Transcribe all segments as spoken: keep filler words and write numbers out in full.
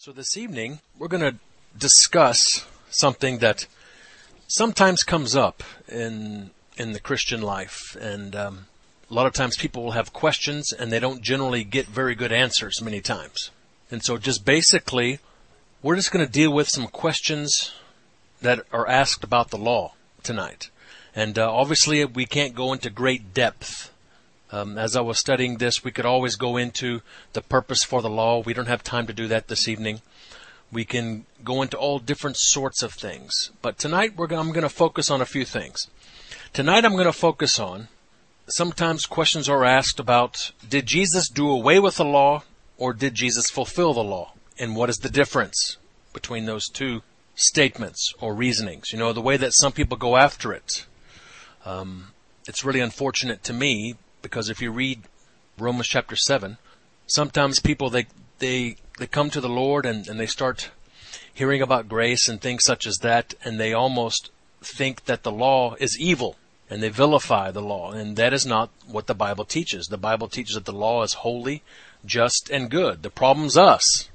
So this evening, we're going to discuss something that sometimes comes up in in the Christian life. And um, a lot of times people will have questions and they don't generally get very good answers many times. And so just basically, we're just going to deal with some questions that are asked about the law tonight. And uh, obviously, we can't go into great depth. Um, as I was studying this, we could always go into the purpose for the law. We don't have time to do that this evening. We can go into all different sorts of things. But tonight, we're gonna, I'm going to focus on a few things. Tonight, I'm going to focus on, sometimes questions are asked about, did Jesus do away with the law, or did Jesus fulfill the law? And what is the difference between those two statements or reasonings? You know, the way that some people go after it. Um, it's really unfortunate to me, because if you read Romans chapter seven, sometimes people, they they they come to the Lord and, and they start hearing about grace and things such as that, and they almost think that the law is evil, and they vilify the law, and that is not what the Bible teaches. The Bible teaches that the law is holy, just, and good. The problem's us.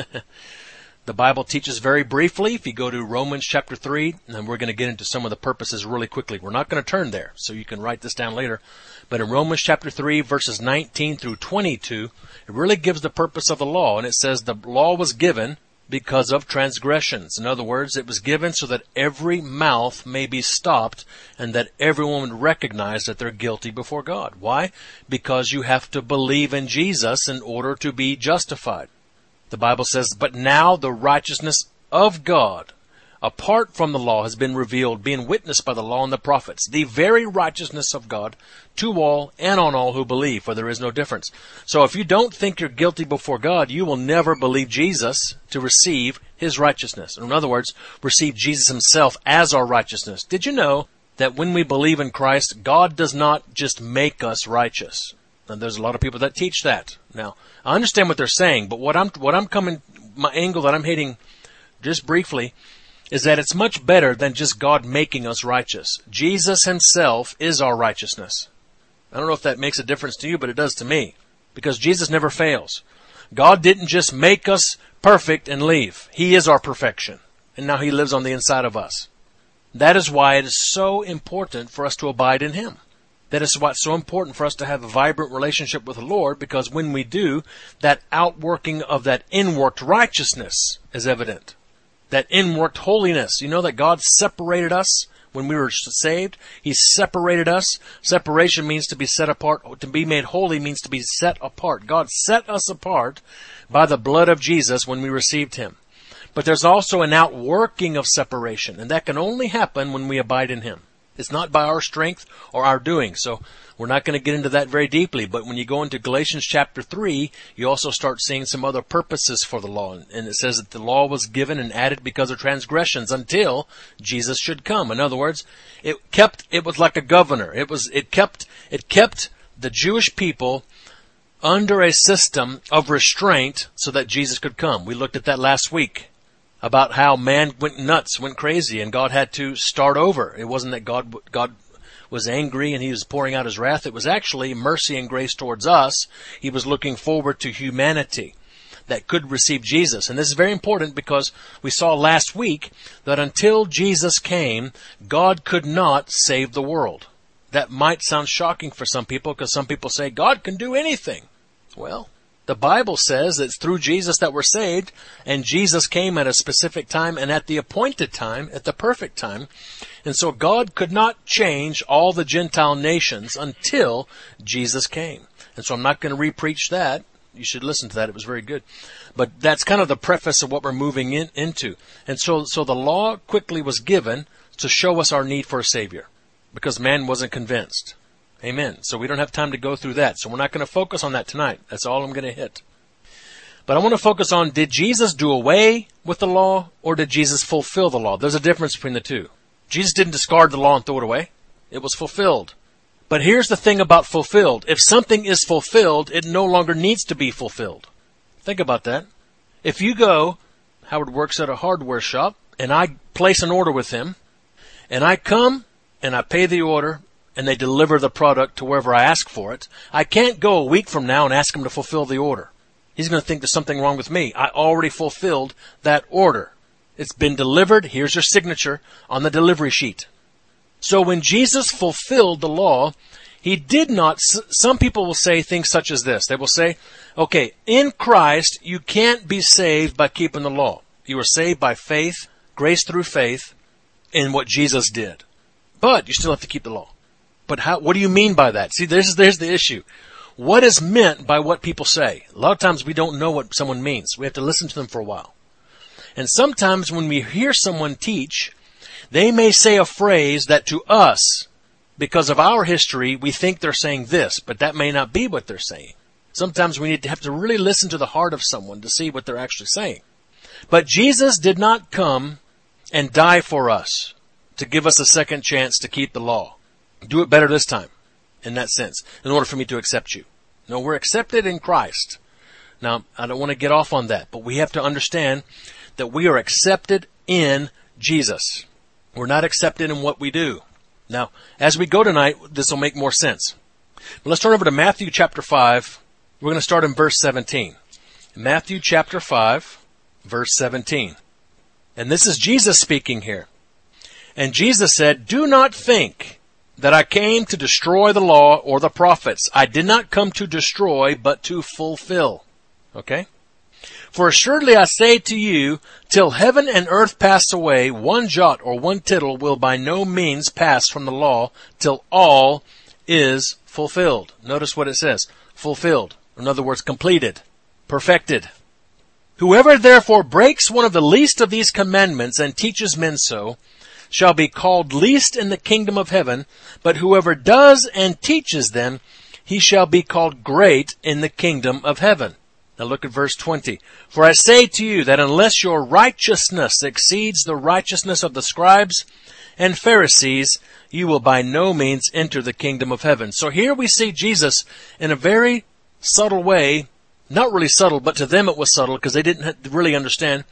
The Bible teaches very briefly, if you go to Romans chapter three, and we're going to get into some of the purposes really quickly. We're not going to turn there, so you can write this down later. But in Romans chapter three, verses nineteen through twenty-two, it really gives the purpose of the law. And it says the law was given because of transgressions. In other words, it was given so that every mouth may be stopped and that everyone would recognize that they're guilty before God. Why? Because you have to believe in Jesus in order to be justified. The Bible says, but now the righteousness of God, apart from the law, has been revealed, being witnessed by the law and the prophets, the very righteousness of God to all and on all who believe, for there is no difference. So if you don't think you're guilty before God, you will never believe Jesus to receive His righteousness. In other words, receive Jesus Himself as our righteousness. Did you know that when we believe in Christ, God does not just make us righteous? And there's a lot of people that teach that. Now, I understand what they're saying, but what I'm what I'm coming, my angle that I'm hitting just briefly, is that it's much better than just God making us righteous. Jesus Himself is our righteousness. I don't know if that makes a difference to you, but it does to me. Because Jesus never fails. God didn't just make us perfect and leave. He is our perfection. And now He lives on the inside of us. That is why it is so important for us to abide in Him. That is why it's so important for us to have a vibrant relationship with the Lord, because when we do, that outworking of that inworked righteousness is evident. That inworked holiness. You know that God separated us when we were saved? He separated us. Separation means to be set apart. To be made holy means to be set apart. God set us apart by the blood of Jesus when we received Him. But there's also an outworking of separation, and that can only happen when we abide in Him. It's not by our strength or our doing. So we're not going to get into that very deeply. But when you go into Galatians chapter three, you also start seeing some other purposes for the law. And it says that the law was given and added because of transgressions until Jesus should come. In other words, it kept, it was like a governor. It was, it kept, it kept the Jewish people under a system of restraint so that Jesus could come. We looked at that last week. About how man went nuts, went crazy, and God had to start over. It wasn't that God God was angry and He was pouring out His wrath. It was actually mercy and grace towards us. He was looking forward to humanity that could receive Jesus. And this is very important because we saw last week that until Jesus came, God could not save the world. That might sound shocking for some people, because some people say God can do anything. Well, the Bible says it's through Jesus that we're saved, and Jesus came at a specific time and at the appointed time, at the perfect time. And so God could not change all the Gentile nations until Jesus came. And so I'm not going to re-preach that. You should listen to that. It was very good. But that's kind of the preface of what we're moving in, into. And so, so the law quickly was given to show us our need for a Savior, because man wasn't convinced. Amen. So we don't have time to go through that. So we're not going to focus on that tonight. That's all I'm going to hit. But I want to focus on, did Jesus do away with the law, or did Jesus fulfill the law? There's a difference between the two. Jesus didn't discard the law and throw it away. It was fulfilled. But here's the thing about fulfilled. If something is fulfilled, it no longer needs to be fulfilled. Think about that. If you go, Howard works at a hardware shop, and I place an order with him, and I come and I pay the order, and they deliver the product to wherever I ask for it, I can't go a week from now and ask him to fulfill the order. He's going to think there's something wrong with me. I already fulfilled that order. It's been delivered. Here's your signature on the delivery sheet. So when Jesus fulfilled the law, he did not, some people will say things such as this. They will say, okay, in Christ, you can't be saved by keeping the law. You are saved by faith, grace through faith, in what Jesus did. But you still have to keep the law. But how, what do you mean by that? See, this is, there's the issue. What is meant by what people say? A lot of times we don't know what someone means. We have to listen to them for a while. And sometimes when we hear someone teach, they may say a phrase that to us, because of our history, we think they're saying this, but that may not be what they're saying. Sometimes we need to have to really listen to the heart of someone to see what they're actually saying. But Jesus did not come and die for us to give us a second chance to keep the law. Do it better this time, in that sense, in order for me to accept you. No, we're accepted in Christ. Now, I don't want to get off on that, but we have to understand that we are accepted in Jesus. We're not accepted in what we do. Now, as we go tonight, this will make more sense. But let's turn over to Matthew chapter five. We're going to start in verse seventeen. Matthew chapter five, verse seventeen. And this is Jesus speaking here. And Jesus said, "Do not think that I came to destroy the law or the prophets. I did not come to destroy, but to fulfill." Okay? "For assuredly I say to you, till heaven and earth pass away, one jot or one tittle will by no means pass from the law till all is fulfilled." Notice what it says. Fulfilled. In other words, completed. Perfected. "Whoever therefore breaks one of the least of these commandments and teaches men so, shall be called least in the kingdom of heaven, but whoever does and teaches them, he shall be called great in the kingdom of heaven." Now look at verse twenty. "For I say to you that unless your righteousness exceeds the righteousness of the scribes and Pharisees, you will by no means enter the kingdom of heaven." So here we see Jesus in a very subtle way, not really subtle, but to them it was subtle because they didn't really understand.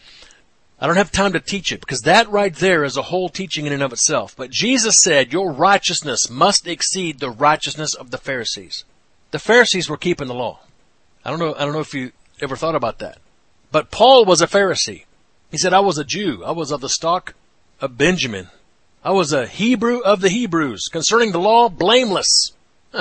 I don't have time to teach it because that right there is a whole teaching in and of itself. But Jesus said, your righteousness must exceed the righteousness of the Pharisees. The Pharisees were keeping the law. I don't know, I don't know if you ever thought about that. But Paul was a Pharisee. He said, I was a Jew. I was of the stock of Benjamin. I was a Hebrew of the Hebrews. Concerning the law, blameless.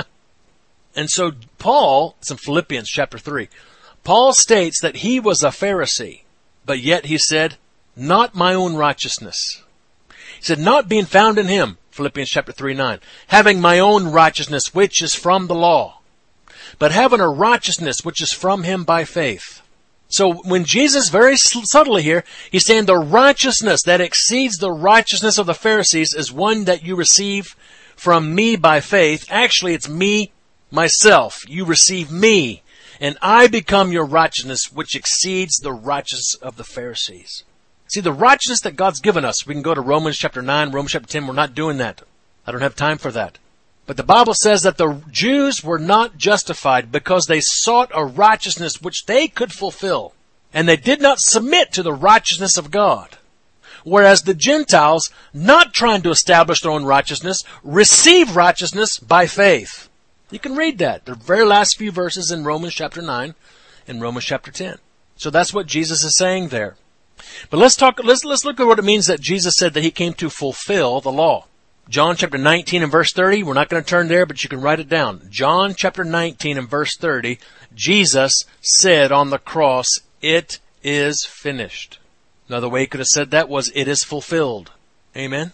And so Paul, it's in Philippians chapter three, Paul states that he was a Pharisee. But yet he said, not my own righteousness. He said, not being found in him, Philippians chapter three, nine, having my own righteousness, which is from the law, but having a righteousness which is from him by faith. So when Jesus, very subtly here, he's saying the righteousness that exceeds the righteousness of the Pharisees is one that you receive from me by faith. Actually, it's me, myself. You receive me, and I become your righteousness, which exceeds the righteousness of the Pharisees. See, the righteousness that God's given us, we can go to Romans chapter nine, Romans chapter ten, we're not doing that. I don't have time for that. But the Bible says that the Jews were not justified because they sought a righteousness which they could fulfill. And they did not submit to the righteousness of God. Whereas the Gentiles, not trying to establish their own righteousness, receive righteousness by faith. You can read that. The very last few verses in Romans chapter nine and Romans chapter ten. So that's what Jesus is saying there. But let's talk, let's, let's look at what it means that Jesus said that he came to fulfill the law. John chapter nineteen and verse thirty, we're not going to turn there, but you can write it down. John chapter nineteen and verse thirty, Jesus said on the cross, it is finished. Another way he could have said that was, it is fulfilled. Amen?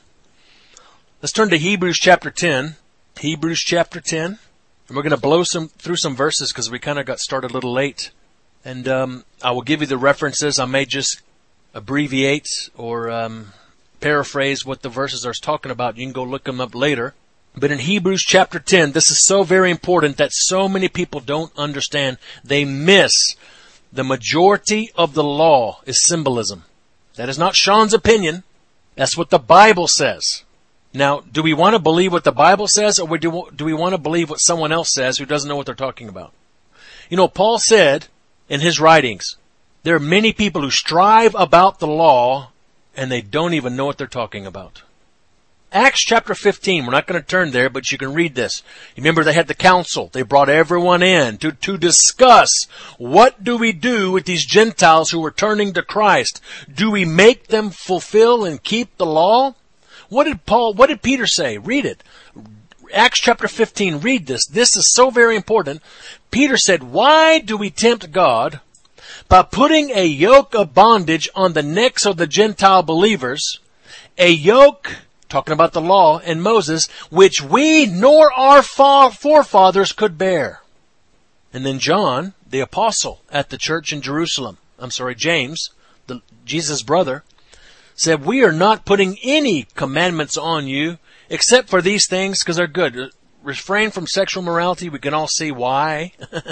Let's turn to Hebrews chapter ten. Hebrews chapter ten. And we're going to blow some through some verses because we kind of got started a little late. And um, I will give you the references. I may just abbreviate or um, paraphrase what the verses are talking about. You can go look them up later. But in Hebrews chapter ten, this is so very important that so many people don't understand. They miss the majority of the law is symbolism. That is not Sean's opinion. That's what the Bible says. Now, do we want to believe what the Bible says, or do we want to believe what someone else says who doesn't know what they're talking about? You know, Paul said in his writings, there are many people who strive about the law, and they don't even know what they're talking about. Acts chapter fifteen, we're not going to turn there, but you can read this. Remember, they had the council. They brought everyone in to, to discuss, what do we do with these Gentiles who are turning to Christ? Do we make them fulfill and keep the law? What did Paul, what did Peter say? Read it. Acts chapter fifteen, read this. This is so very important. Peter said, why do we tempt God by putting a yoke of bondage on the necks of the Gentile believers, a yoke, talking about the law and Moses, which we nor our forefathers could bear? And then John, the apostle at the church in Jerusalem, I'm sorry, James, the, Jesus' brother, said, we are not putting any commandments on you except for these things because they're good. Refrain from sexual morality. We can all see why.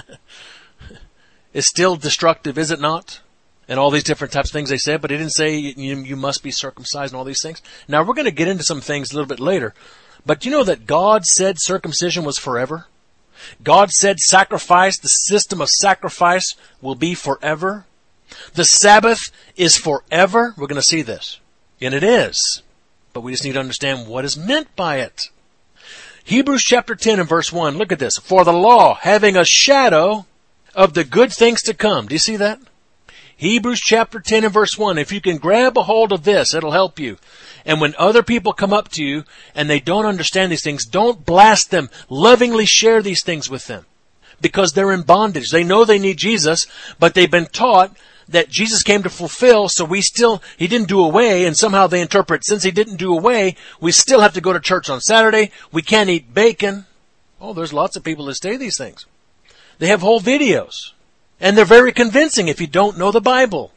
It's still destructive, is it not? And all these different types of things they said, but he didn't say you, you must be circumcised and all these things. Now we're going to get into some things a little bit later. But you know that God said circumcision was forever? God said sacrifice, the system of sacrifice will be forever. The Sabbath is forever. We're going to see this. And it is. But we just need to understand what is meant by it. Hebrews chapter ten and verse one. Look at this. For the law, having a shadow of the good things to come. Do you see that? Hebrews chapter ten and verse one. If you can grab a hold of this, it'll help you. And when other people come up to you and they don't understand these things, don't blast them. Lovingly share these things with them. Because they're in bondage. They know they need Jesus, but they've been taught that Jesus came to fulfill, so we still, he didn't do away, and somehow they interpret, since he didn't do away, we still have to go to church on Saturday, we can't eat bacon. Oh, there's lots of people that say these things. They have whole videos. And they're very convincing if you don't know the Bible.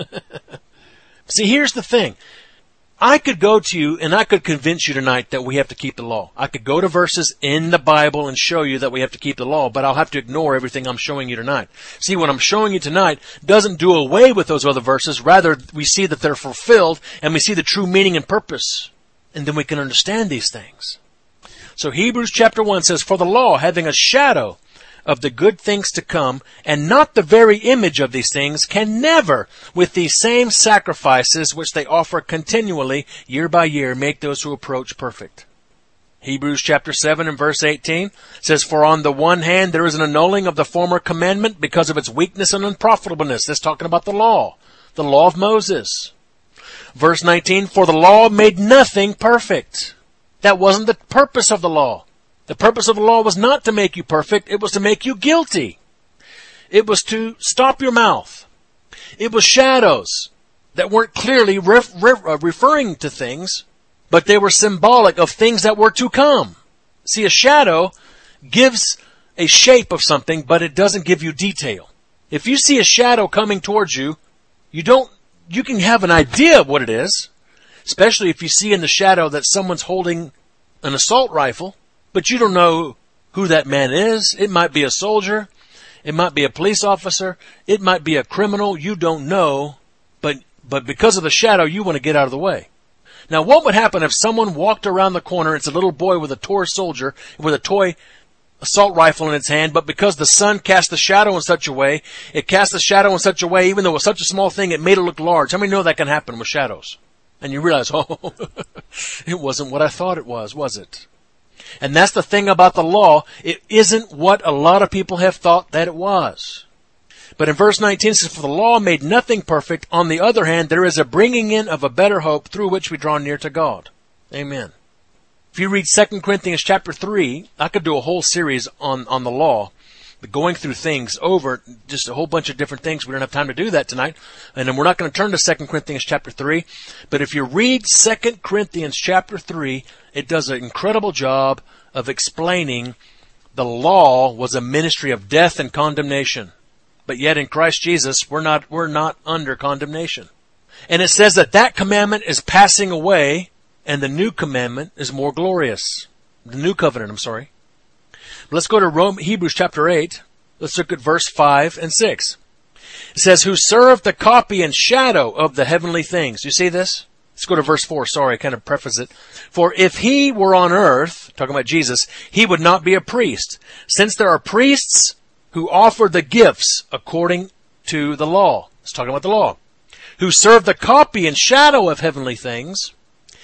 See, here's the thing. I could go to you and I could convince you tonight that we have to keep the law. I could go to verses in the Bible and show you that we have to keep the law, but I'll have to ignore everything I'm showing you tonight. See, what I'm showing you tonight doesn't do away with those other verses. Rather, we see that they're fulfilled and we see the true meaning and purpose. And then we can understand these things. So Hebrews chapter one says, for the law, having a shadow of the good things to come, and not the very image of these things, can never, with these same sacrifices which they offer continually, year by year, make those who approach perfect. Hebrews chapter seven and verse eighteen says, for on the one hand there is an annulling of the former commandment because of its weakness and unprofitableness. That's talking about the law, the law of Moses. Verse nineteen, for the law made nothing perfect. That wasn't the purpose of the law. The purpose of the law was not to make you perfect. It was to make you guilty. It was to stop your mouth. It was shadows that weren't clearly ref, ref, uh, referring to things, but they were symbolic of things that were to come. See, a shadow gives a shape of something, but it doesn't give you detail. If you see a shadow coming towards you, you don't, you can have an idea of what it is, especially if you see in the shadow that someone's holding an assault rifle. But you don't know who that man is. It might be a soldier. It might be a police officer. It might be a criminal. You don't know. But, but because of the shadow, you want to get out of the way. Now, what would happen if someone walked around the corner? It's a little boy with a toy soldier, with a toy assault rifle in its hand, but because the sun cast the shadow in such a way, it cast the shadow in such a way, even though it was such a small thing, it made it look large. How many know that can happen with shadows? And you realize, oh, it wasn't what I thought it was, was it? And that's the thing about the law. It isn't what a lot of people have thought that it was. But in verse nineteen it says, for the law made nothing perfect. On the other hand, there is a bringing in of a better hope through which we draw near to God. Amen. If you read Second Corinthians chapter three, I could do a whole series on, on the law, going through things over, just a whole bunch of different things. We don't have time to do that tonight. And then we're not going to turn to Second Corinthians chapter three. But if you read Second Corinthians chapter three, it does an incredible job of explaining the law was a ministry of death and condemnation. But yet in Christ Jesus, we're not, we're not under condemnation. And it says that that commandment is passing away and the new commandment is more glorious. The new covenant, I'm sorry. Let's go to Rome, Hebrews chapter eight. Let's look at verse five and six. It says, who served the copy and shadow of the heavenly things. You see this? Let's go to verse four. Sorry, I kind of preface it. For if he were on earth, talking about Jesus, he would not be a priest, since there are priests who offer the gifts according to the law. It's talking about the law. Who serve the copy and shadow of heavenly things.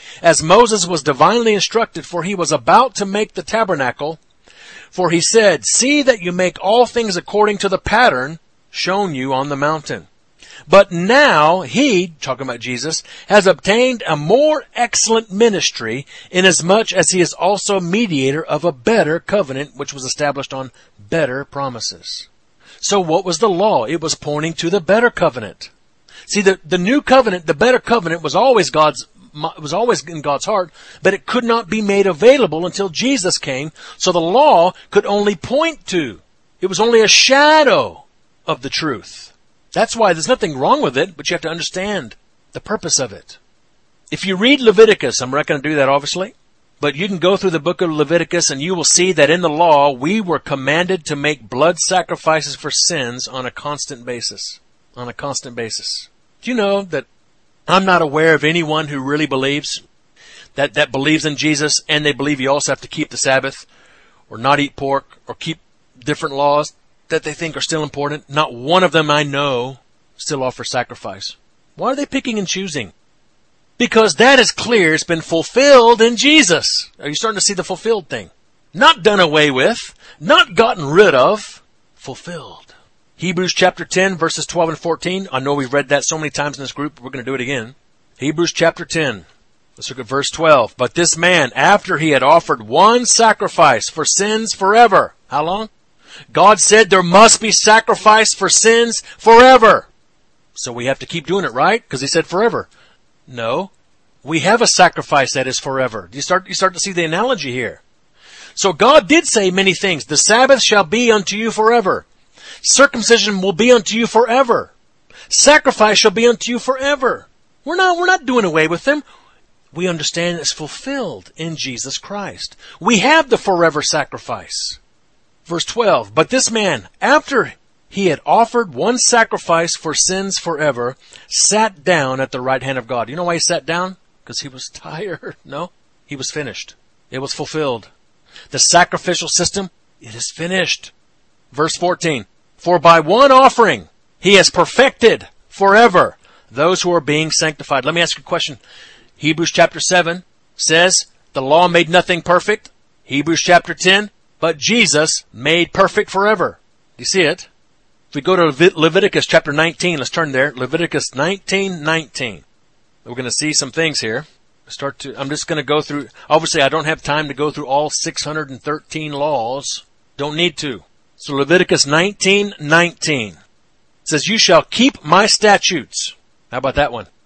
as Moses was divinely instructed, for he was about to make the tabernacle. For he said, see that you make all things according to the pattern shown you on the mountain. But now he, talking about Jesus, has obtained a more excellent ministry, inasmuch as he is also mediator of a better covenant, which was established on better promises. So what was the law? It was pointing to the better covenant. See, the, the new covenant, the better covenant was always God's, was always in God's heart, but it could not be made available until Jesus came. So the law could only point to. It was only a shadow of the truth. That's why there's nothing wrong with it, but you have to understand the purpose of it. If you read Leviticus, I'm not going to do that obviously, but you can go through the book of Leviticus and you will see that in the law we were commanded to make blood sacrifices for sins on a constant basis. On a constant basis. Do you know that I'm not aware of anyone who really believes that, that believes in Jesus and they believe you also have to keep the Sabbath or not eat pork or keep different laws that they think are still important? Not one of them I know still offer sacrifice. Why are they picking and choosing? Because that is clear. It's been fulfilled in Jesus. Are you starting to see the fulfilled thing? Not done away with, not gotten rid of, fulfilled. Hebrews chapter ten, verses twelve and fourteen. I know we've read that so many times in this group, we're going to do it again. Hebrews chapter ten. Let's look at verse twelve. But this man, after he had offered one sacrifice for sins forever. How long? God said there must be sacrifice for sins forever. So we have to keep doing it, right? Because he said forever. No. We have a sacrifice that is forever. You start, you start to see the analogy here. So God did say many things. The Sabbath shall be unto you forever. Circumcision will be unto you forever. Sacrifice shall be unto you forever. We're not, we're not doing away with them. We understand it's fulfilled in Jesus Christ. We have the forever sacrifice. Verse twelve, but this man, after he had offered one sacrifice for sins forever, sat down at the right hand of God. You know why he sat down? Because he was tired. No, he was finished. It was fulfilled. The sacrificial system, it is finished. Verse fourteen, for by one offering he has perfected forever those who are being sanctified. Let me ask you a question. Hebrews chapter seven says the law made nothing perfect. Hebrews chapter ten, but Jesus made perfect forever. Do you see it? If we go to Levit- Leviticus chapter nineteen, let's turn there. Leviticus nineteen nineteen. We're going to see some things here. Start to. I'm just going to go through. Obviously, I don't have time to go through all six hundred thirteen laws. Don't need to. So Leviticus nineteen nineteen. It says, you shall keep my statutes. How about that one?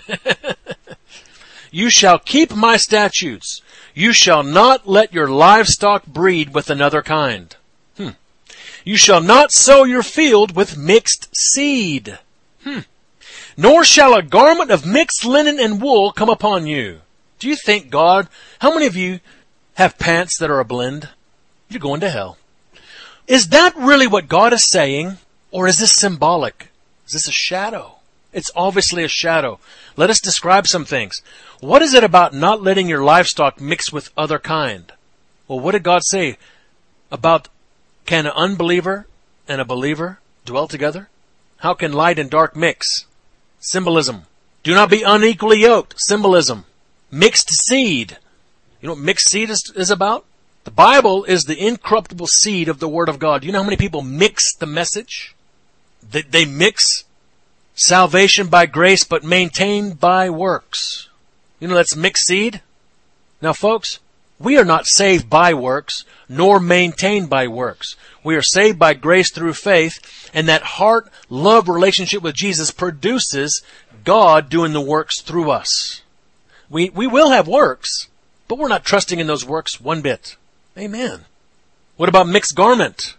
You shall keep my statutes. You shall not let your livestock breed with another kind. Hmm. You shall not sow your field with mixed seed. Hmm. Nor shall a garment of mixed linen and wool come upon you. Do you think God, how many of you have pants that are a blend? You're going to hell. Is that really what God is saying? Or is this symbolic? Is this a shadow? It's obviously a shadow. Let us describe some things. What is it about not letting your livestock mix with other kind? Well, what did God say about can an unbeliever and a believer dwell together? How can light and dark mix? Symbolism. Do not be unequally yoked. Symbolism. Mixed seed. You know what mixed seed is, is about? The Bible is the incorruptible seed of the Word of God. Do you know how many people mix the message? They, they mix salvation by grace, but maintained by works. You know that's mixed seed? Now folks, we are not saved by works, nor maintained by works. We are saved by grace through faith, and that heart-love relationship with Jesus produces God doing the works through us. We, we will have works, but we're not trusting in those works one bit. Amen. What about mixed garment?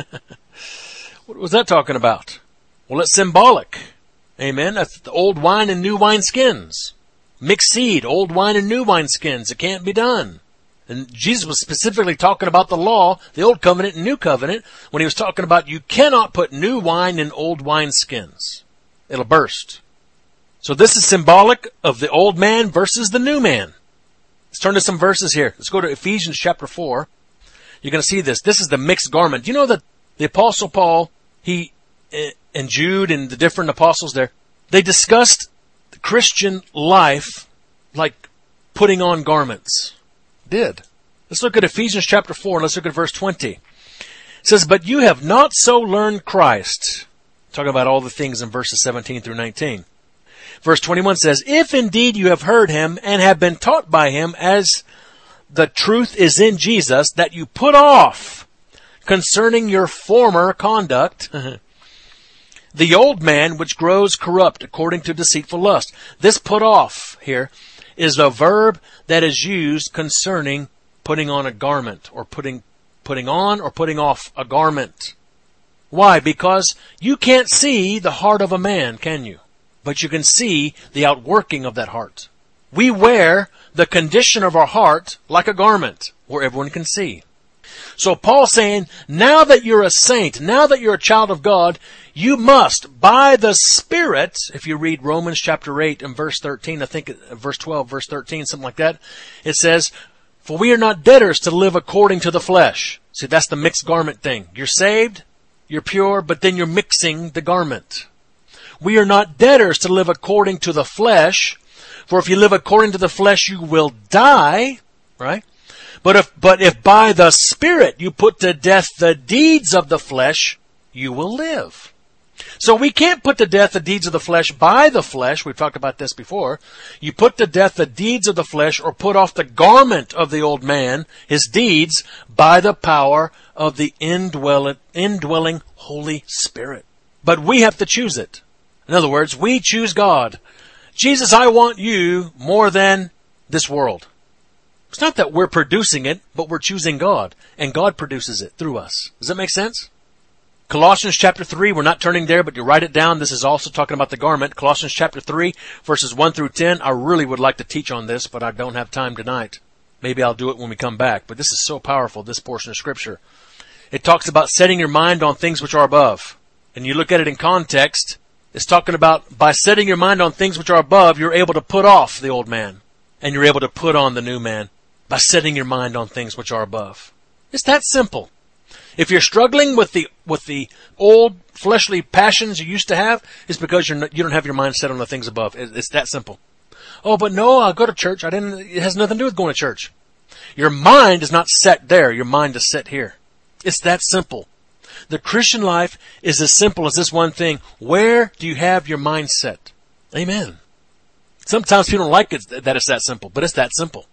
What was that talking about? Well, it's symbolic. Amen. That's the old wine and new wine skins. Mixed seed, old wine and new wine skins. It can't be done. And Jesus was specifically talking about the law, the old covenant and new covenant, when he was talking about you cannot put new wine in old wine skins. It'll burst. So this is symbolic of the old man versus the new man. Let's turn to some verses here. Let's go to Ephesians chapter four. You're going to see this. This is the mixed garment. Do you know that the Apostle Paul, he, and Jude and the different apostles there, they discussed the Christian life like putting on garments. Did. Let's look at Ephesians chapter four, and let's look at verse twenty. It says, but you have not so learned Christ. Talking about all the things in verses seventeen through nineteen. Verse twenty-one says, if indeed you have heard him and have been taught by him as the truth is in Jesus, that you put off concerning your former conduct, the old man which grows corrupt according to deceitful lust. This put off here is a verb that is used concerning putting on a garment, or putting, putting on or putting off a garment. Why? Because you can't see the heart of a man, can you? But you can see the outworking of that heart. We wear the condition of our heart like a garment where everyone can see. So Paul's saying, now that you're a saint, now that you're a child of God, you must, by the Spirit, if you read Romans chapter eight and verse thirteen, I think verse twelve, verse thirteen, something like that, it says, for we are not debtors to live according to the flesh. See, that's the mixed garment thing. You're saved, you're pure, but then you're mixing the garment. We are not debtors to live according to the flesh, for if you live according to the flesh, you will die, right? But if, but if by the Spirit you put to death the deeds of the flesh, you will live. So we can't put to death the deeds of the flesh by the flesh. We've talked about this before. You put to death the deeds of the flesh, or put off the garment of the old man, his deeds, by the power of the indwelling, indwelling Holy Spirit. But we have to choose it. In other words, we choose God. Jesus, I want you more than this world. It's not that we're producing it, but we're choosing God, and God produces it through us. Does that make sense? Colossians chapter three, we're not turning there, but you write it down. This is also talking about the garment. Colossians chapter three, verses one through ten. I really would like to teach on this, but I don't have time tonight. Maybe I'll do it when we come back. But this is so powerful, this portion of Scripture. It talks about setting your mind on things which are above. And you look at it in context, it's talking about by setting your mind on things which are above, you're able to put off the old man. And you're able to put on the new man by setting your mind on things which are above. It's that simple. If you're struggling with the with the old fleshly passions you used to have, it's because you're not, you don't have your mind set on the things above. It's that simple. Oh, but no, I'll go to church. I didn't. It has nothing to do with going to church. Your mind is not set there. Your mind is set here. It's that simple. The Christian life is as simple as this one thing. Where do you have your mind set? Amen. Sometimes people don't like it that it's that simple, but it's that simple.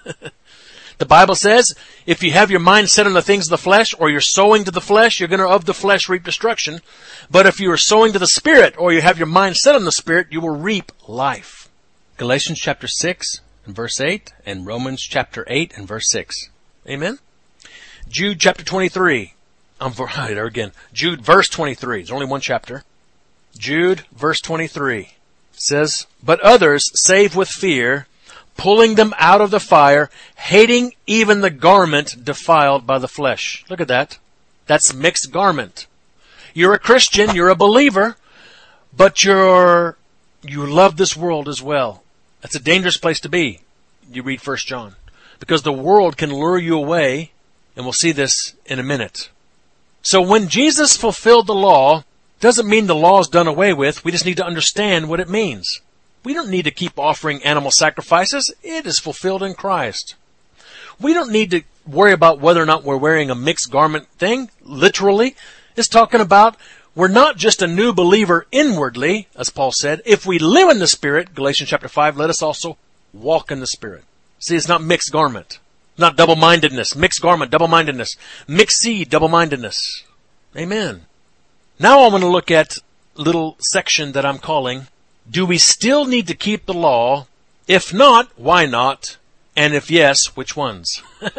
The Bible says, if you have your mind set on the things of the flesh, or you're sowing to the flesh, you're going to of the flesh reap destruction. But if you are sowing to the Spirit, or you have your mind set on the Spirit, you will reap life. Galatians chapter six and verse eight, and Romans chapter eight and verse six. Amen? Jude chapter twenty-three. I'm there again. Jude verse twenty-three. There's only one chapter. Jude verse twenty-three says, but others save with fear, pulling them out of the fire, hating even the garment defiled by the flesh. Look at that. That's mixed garment. You're a Christian, you're a believer, but you're, you love this world as well. That's a dangerous place to be. You read First John. Because the world can lure you away, and we'll see this in a minute. So when Jesus fulfilled the law, doesn't mean the law is done away with. We just need to understand what it means. We don't need to keep offering animal sacrifices. It is fulfilled in Christ. We don't need to worry about whether or not we're wearing a mixed garment thing. Literally, it's talking about we're not just a new believer inwardly, as Paul said. If we live in the Spirit, Galatians chapter five, let us also walk in the Spirit. See, it's not mixed garment. Not double-mindedness. Mixed garment, double-mindedness. Mixed seed, double-mindedness. Amen. Now I'm going to look at a little section that I'm calling, do we still need to keep the law? If not, why not? And if yes, which ones?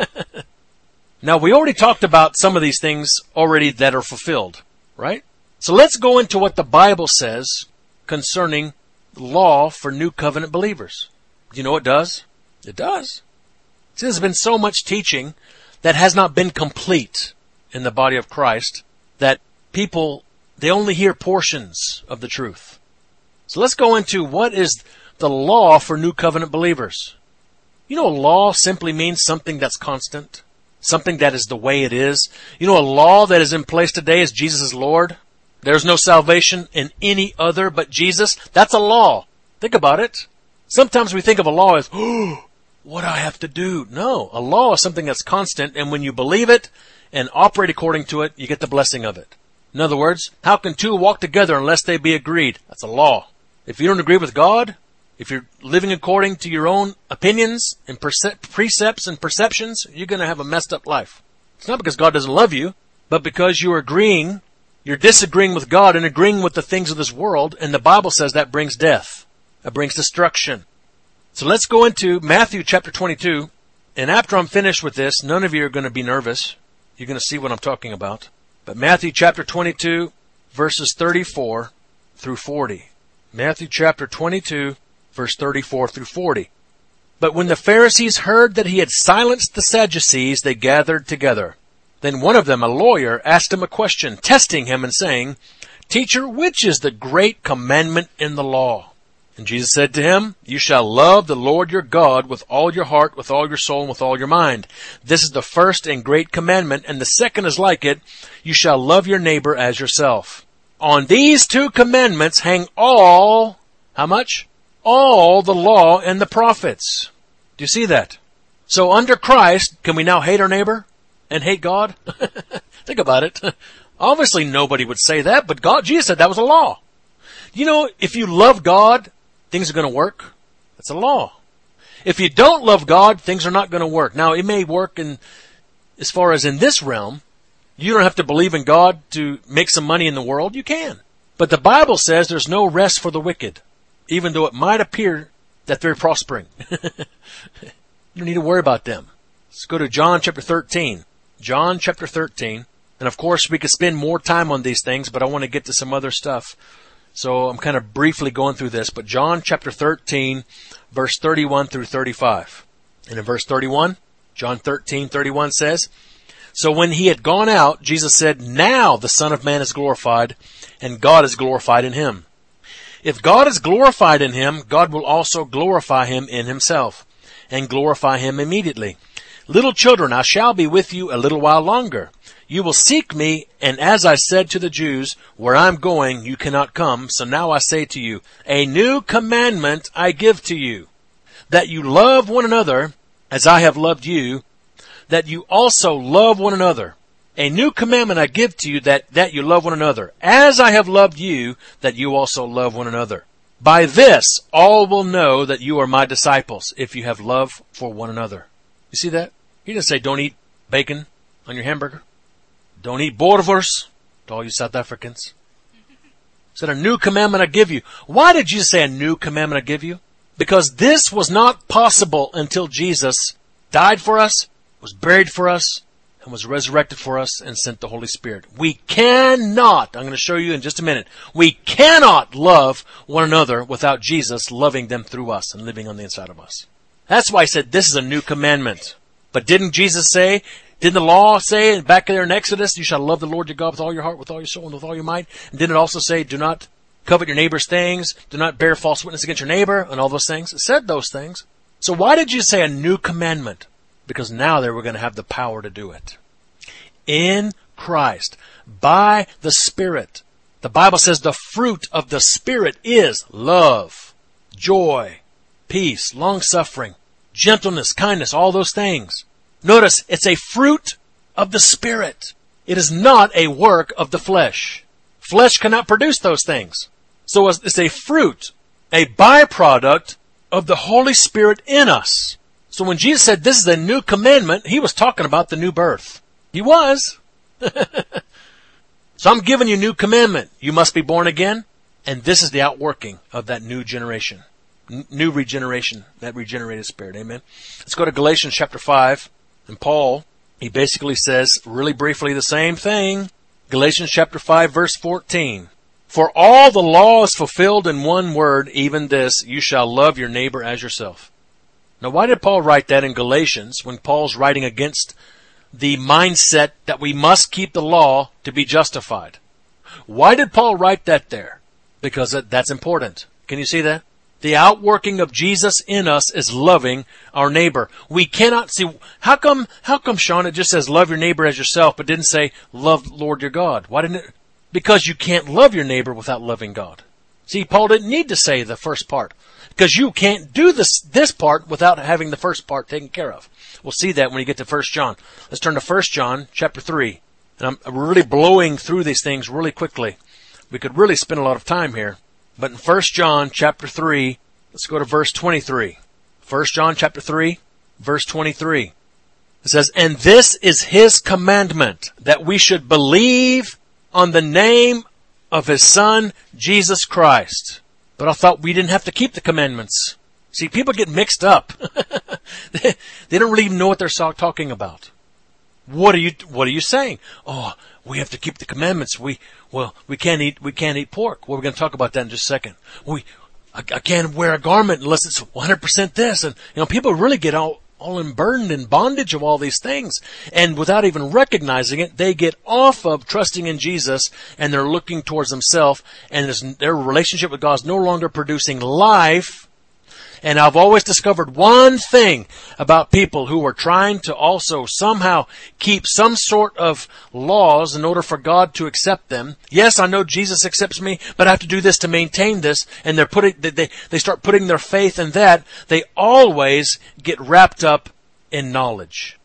Now, we already talked about some of these things already that are fulfilled, right? So let's go into what the Bible says concerning the law for New Covenant believers. Do you know what it does? It does. See, there's been so much teaching that has not been complete in the body of Christ that people, they only hear portions of the truth. So let's go into what is the law for New Covenant believers. You know, a law simply means something that's constant, something that is the way it is. You know, a law that is in place today is Jesus is Lord. There's no salvation in any other but Jesus. That's a law. Think about it. Sometimes we think of a law as, oh, what do I have to do? No, a law is something that's constant, and when you believe it and operate according to it, you get the blessing of it. In other words, how can two walk together unless they be agreed? That's a law. If you don't agree with God, if you're living according to your own opinions and perce- precepts and perceptions, you're going to have a messed up life. It's not because God doesn't love you, but because you're agreeing, you're disagreeing with God and agreeing with the things of this world, and the Bible says that brings death. That brings destruction. So let's go into Matthew chapter twenty-two, and after I'm finished with this, none of you are going to be nervous. You're going to see what I'm talking about. But Matthew chapter twenty-two, verses thirty-four through forty. Matthew chapter twenty-two, verse thirty-four through forty. But when the Pharisees heard that he had silenced the Sadducees, they gathered together. Then one of them, a lawyer, asked him a question, testing him and saying, Teacher, which is the great commandment in the law? And Jesus said to him, You shall love the Lord your God with all your heart, with all your soul, and with all your mind. This is the first and great commandment, and the second is like it. You shall love your neighbor as yourself. On these two commandments hang all, how much? All the law and the prophets. Do you see that? So under Christ, can we now hate our neighbor and hate God? Think about it. Obviously nobody would say that, but God, Jesus said that was a law. You know, if you love God, things are going to work. That's a law. If you don't love God, things are not going to work. Now, it may work in, as far as in this realm. You don't have to believe in God to make some money in the world. You can. But the Bible says there's no rest for the wicked, even though it might appear that they're prospering. You don't need to worry about them. Let's go to John chapter thirteen. John chapter thirteen. And of course, we could spend more time on these things, but I want to get to some other stuff. So I'm kind of briefly going through this. But John chapter thirteen, verse thirty-one through thirty-five. And in verse thirty-one, John thirteen, thirty-one says, So when he had gone out, Jesus said, Now the Son of Man is glorified, and God is glorified in him. If God is glorified in him, God will also glorify him in himself, and glorify him immediately. Little children, I shall be with you a little while longer. You will seek me, and as I said to the Jews, where I'm going, you cannot come. So now I say to you, a new commandment I give to you, that you love one another as I have loved you, that you also love one another. A new commandment I give to you, that, that you love one another, as I have loved you, that you also love one another. By this, all will know that you are my disciples, if you have love for one another. You see that? He didn't say don't eat bacon on your hamburger. Don't eat boerewors to all you South Africans. He said a new commandment I give you. Why did Jesus say a new commandment I give you? Because this was not possible until Jesus died for us, was buried for us, and was resurrected for us and sent the Holy Spirit. We cannot, I'm going to show you in just a minute, we cannot love one another without Jesus loving them through us and living on the inside of us. That's why I said this is a new commandment. But didn't Jesus say, didn't the law say back there in Exodus, you shall love the Lord your God with all your heart, with all your soul, and with all your might? And didn't it also say, do not covet your neighbor's things, do not bear false witness against your neighbor, and all those things? It said those things. So why did you say a new commandment? Because now they were going to have the power to do it. In Christ, by the Spirit. The Bible says the fruit of the Spirit is love, joy, peace, long-suffering, gentleness, kindness, all those things. Notice, it's a fruit of the Spirit. It is not a work of the flesh. Flesh cannot produce those things. So it's a fruit, a byproduct of the Holy Spirit in us. So when Jesus said this is a new commandment, he was talking about the new birth. He was. So I'm giving you a new commandment. You must be born again. And this is the outworking of that new generation. N- new regeneration, that regenerated spirit. Amen. Let's go to Galatians chapter five. And Paul, he basically says really briefly the same thing. Galatians chapter five, verse fourteen. For all the law is fulfilled in one word, even this, you shall love your neighbor as yourself. Now, why did Paul write that in Galatians when Paul's writing against the mindset that we must keep the law to be justified? Why did Paul write that there? Because that's important. Can you see that? The outworking of Jesus in us is loving our neighbor. We cannot see, how come, how come, Sean, it just says love your neighbor as yourself, but didn't say love Lord your God? Why didn't it? Because you can't love your neighbor without loving God. See, Paul didn't need to say the first part, because you can't do this, this part without having the first part taken care of. We'll see that when you get to First John. Let's turn to First John chapter three. And I'm really blowing through these things really quickly. We could really spend a lot of time here. But in First John chapter three, let's go to verse twenty-three. First John chapter three, verse twenty-three. It says, "And this is his commandment, that we should believe on the name of his Son, Jesus Christ." But I thought we didn't have to keep the commandments. See, people get mixed up. they, they don't really even know what they're talking about. What are you, what are you saying? Oh, we have to keep the commandments. We, well, we can't eat, we can't eat pork. Well, we're going to talk about that in just a second. We, I, I can't wear a garment unless it's one hundred percent this. And, you know, people really get all, all burdened in bondage of all these things. And without even recognizing it, they get off of trusting in Jesus and they're looking towards themselves, and their relationship with God is no longer producing life. And I've always discovered one thing about people who are trying to also somehow keep some sort of laws in order for God to accept them. Yes, I know Jesus accepts me, but I have to do this to maintain this. And they're putting, they, they start putting their faith in that. They always get wrapped up in knowledge.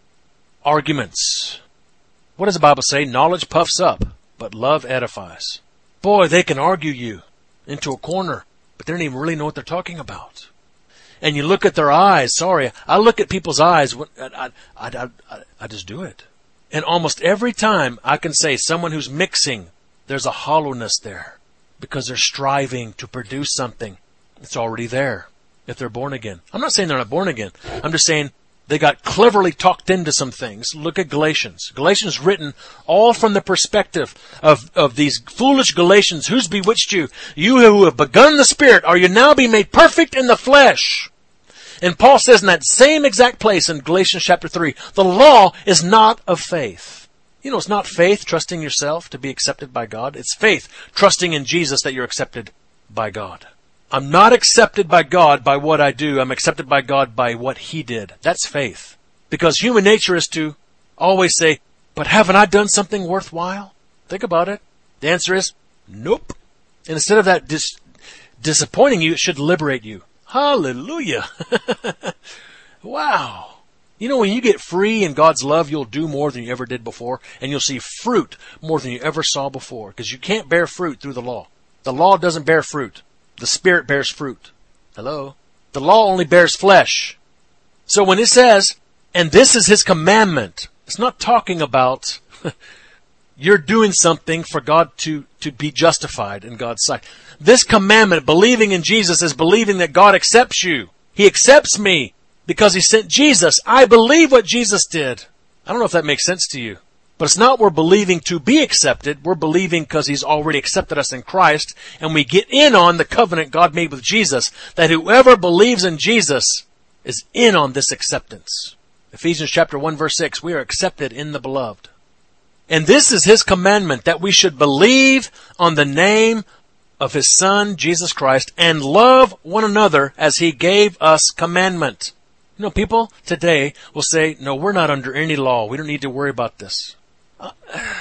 Arguments. What does the Bible say? Knowledge puffs up, but love edifies. Boy, they can argue you into a corner, but they don't even really know what they're talking about. And you look at their eyes. Sorry, I look at people's eyes. I, I, I, I, I just do it. And almost every time I can say someone who's mixing, there's a hollowness there because they're striving to produce something. It's already there if they're born again. I'm not saying they're not born again. I'm just saying they got cleverly talked into some things. Look at Galatians. Galatians is written all from the perspective of, of these foolish Galatians. Who's bewitched you? You who have begun the Spirit, are you now being made perfect in the flesh? And Paul says in that same exact place in Galatians chapter three, the law is not of faith. You know, it's not faith trusting yourself to be accepted by God. It's faith trusting in Jesus that you're accepted by God. I'm not accepted by God by what I do. I'm accepted by God by what He did. That's faith. Because human nature is to always say, but haven't I done something worthwhile? Think about it. The answer is, nope. And instead of that dis- disappointing you, it should liberate you. Hallelujah. Wow. You know, when you get free in God's love, you'll do more than you ever did before. And you'll see fruit more than you ever saw before. Because you can't bear fruit through the law. The law doesn't bear fruit. The Spirit bears fruit. Hello? The law only bears flesh. So when it says, and this is His commandment, it's not talking about you're doing something for God to, to be justified in God's sight. This commandment, believing in Jesus, is believing that God accepts you. He accepts me because He sent Jesus. I believe what Jesus did. I don't know if that makes sense to you. But it's not we're believing to be accepted. We're believing because He's already accepted us in Christ. And we get in on the covenant God made with Jesus, that whoever believes in Jesus is in on this acceptance. Ephesians chapter one verse six, we are accepted in the beloved. And this is His commandment, that we should believe on the name of His Son, Jesus Christ, and love one another as He gave us commandment. You know, people today will say, no, we're not under any law. We don't need to worry about this. Uh,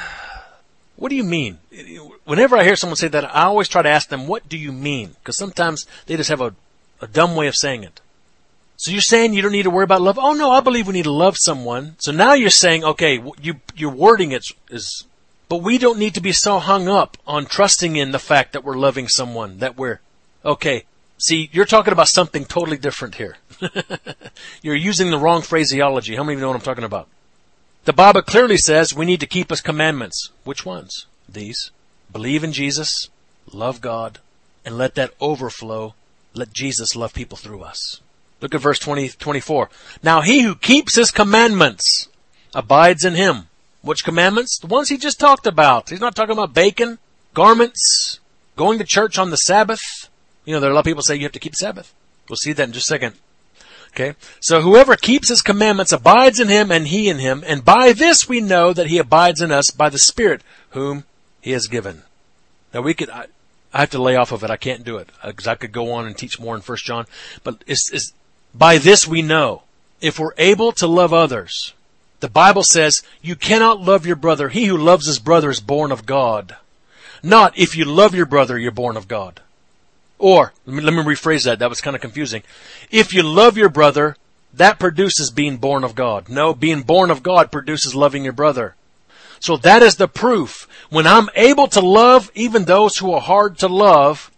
what do you mean? Whenever I hear someone say that, I always try to ask them, what do you mean? Because sometimes they just have a, a dumb way of saying it. So you're saying you don't need to worry about love? Oh no, I believe we need to love someone. So now you're saying, okay, you, your wording is, is, but we don't need to be so hung up on trusting in the fact that we're loving someone, that we're, okay, see, you're talking about something totally different here. You're using the wrong phraseology. How many of you know what I'm talking about? The Bible clearly says we need to keep His commandments. Which ones? These. Believe in Jesus, love God, and let that overflow. Let Jesus love people through us. Look at verse twenty, twenty-four. Now he who keeps His commandments abides in Him. Which commandments? The ones He just talked about. He's not talking about bacon, garments, going to church on the Sabbath. You know, there are a lot of people say you have to keep Sabbath. We'll see that in just a second. Okay. So whoever keeps His commandments abides in Him and He in him. And by this we know that He abides in us by the Spirit whom He has given. Now we could, I, I have to lay off of it. I can't do it because I could go on and teach more in First John. But it's, it's, by this we know, if we're able to love others. The Bible says you cannot love your brother. He who loves his brother is born of God. Not if you love your brother, you're born of God. Or, let me, let me rephrase that. That was kind of confusing. If you love your brother, that produces being born of God. No, being born of God produces loving your brother. So that is the proof. When I'm able to love even those who are hard to love,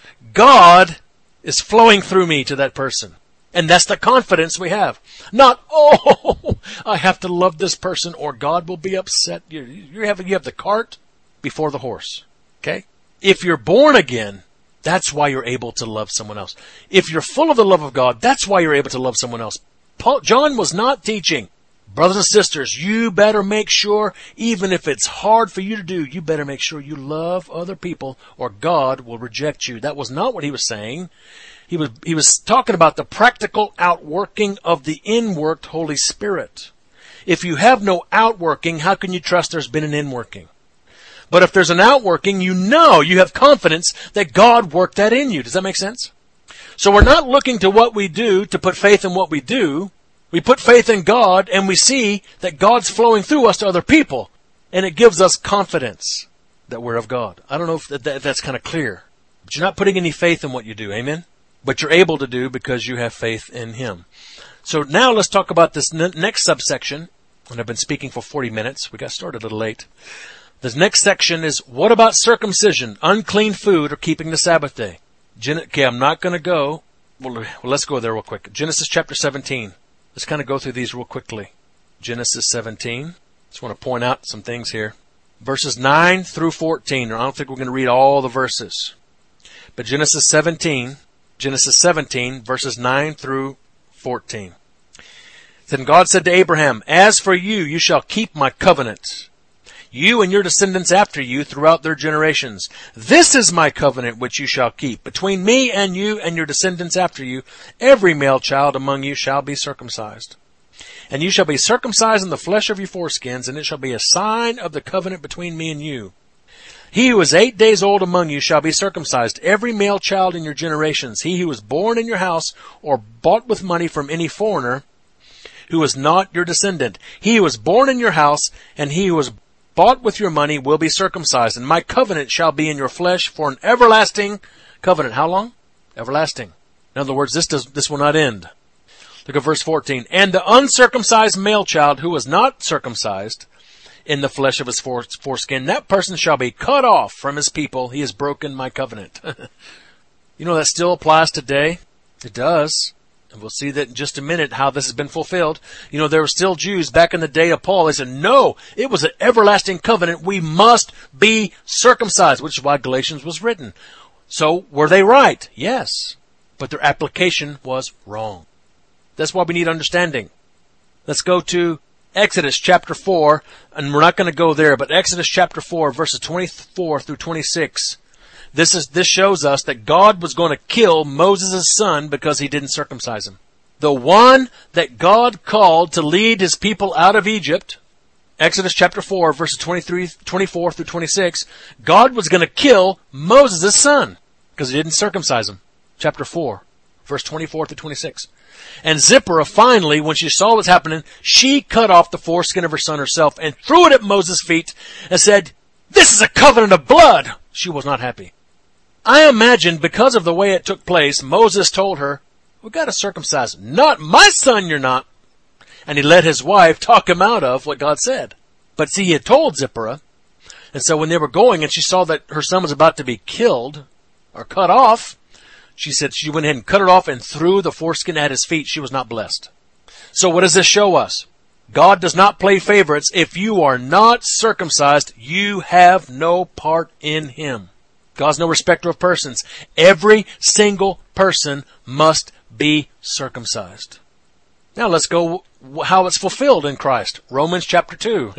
God is flowing through me to that person. And that's the confidence we have. Not, oh, I have to love this person or God will be upset. You, you have, you have the cart before the horse. Okay? If you're born again, that's why you're able to love someone else. If you're full of the love of God, that's why you're able to love someone else. Paul, John was not teaching, brothers and sisters, you better make sure, even if it's hard for you to do, you better make sure you love other people or God will reject you. That was not what he was saying. He was, he was talking about the practical outworking of the inworked Holy Spirit. If you have no outworking, how can you trust there's been an inworking? But if there's an outworking, you know, you have confidence that God worked that in you. Does that make sense? So we're not looking to what we do to put faith in what we do. We put faith in God and we see that God's flowing through us to other people. And it gives us confidence that we're of God. I don't know if, that, if that's kind of clear. But you're not putting any faith in what you do. Amen? But you're able to do because you have faith in Him. So now let's talk about this n- next subsection. And I've been speaking for forty minutes. We got started a little late. This next section is, what about circumcision, unclean food, or keeping the Sabbath day? Gen- okay, I'm not going to go. Well, well, let's go there real quick. Genesis chapter seventeen. Let's kind of go through these real quickly. Genesis seventeen. Just want to point out some things here. Verses nine through fourteen. I don't think we're going to read all the verses. But Genesis seventeen, Genesis seventeen, verses nine through fourteen. Then God said to Abraham, as for you, you shall keep my covenant, you and your descendants after you throughout their generations. This is my covenant which you shall keep. Between me and you and your descendants after you, every male child among you shall be circumcised. And you shall be circumcised in the flesh of your foreskins, and it shall be a sign of the covenant between me and you. He who is eight days old among you shall be circumcised, every male child in your generations. He who is born in your house or bought with money from any foreigner who is not your descendant. He who is born in your house and he who is bought with your money will be circumcised, and my covenant shall be in your flesh for an everlasting covenant. How long? Everlasting. In other words, this does, this will not end. Look at verse fourteen. And the uncircumcised male child who is not circumcised in the flesh of his foreskin, that person shall be cut off from his people. He has broken my covenant. You know, that still applies today. It does. And we'll see that in just a minute how this has been fulfilled. You know, there were still Jews back in the day of Paul. They said, no, it was an everlasting covenant. We must be circumcised, which is why Galatians was written. So were they right? Yes. But their application was wrong. That's why we need understanding. Let's go to Exodus chapter four, and we're not going to go there, but Exodus chapter four, verses twenty-four through twenty-six. This is, this shows us that God was going to kill Moses' son because he didn't circumcise him. The one that God called to lead his people out of Egypt, Exodus chapter four, verses twenty-three, twenty-four through twenty-six, God was going to kill Moses' son because he didn't circumcise him. Chapter four, verse twenty-four through twenty-six. And Zipporah, finally, when she saw what's happening, she cut off the foreskin of her son herself and threw it at Moses' feet and said, this is a covenant of blood. She was not happy. I imagine because of the way it took place, Moses told her, we got to circumcise. Not my son, you're not. And he let his wife talk him out of what God said. But see, he had told Zipporah. And so when they were going and she saw that her son was about to be killed or cut off, she said she went ahead and cut it off and threw the foreskin at his feet. She was not blessed. So what does this show us? God does not play favorites. If you are not circumcised, you have no part in Him. God's no respecter of persons. Every single person must be circumcised. Now let's go how it's fulfilled in Christ. Romans chapter two.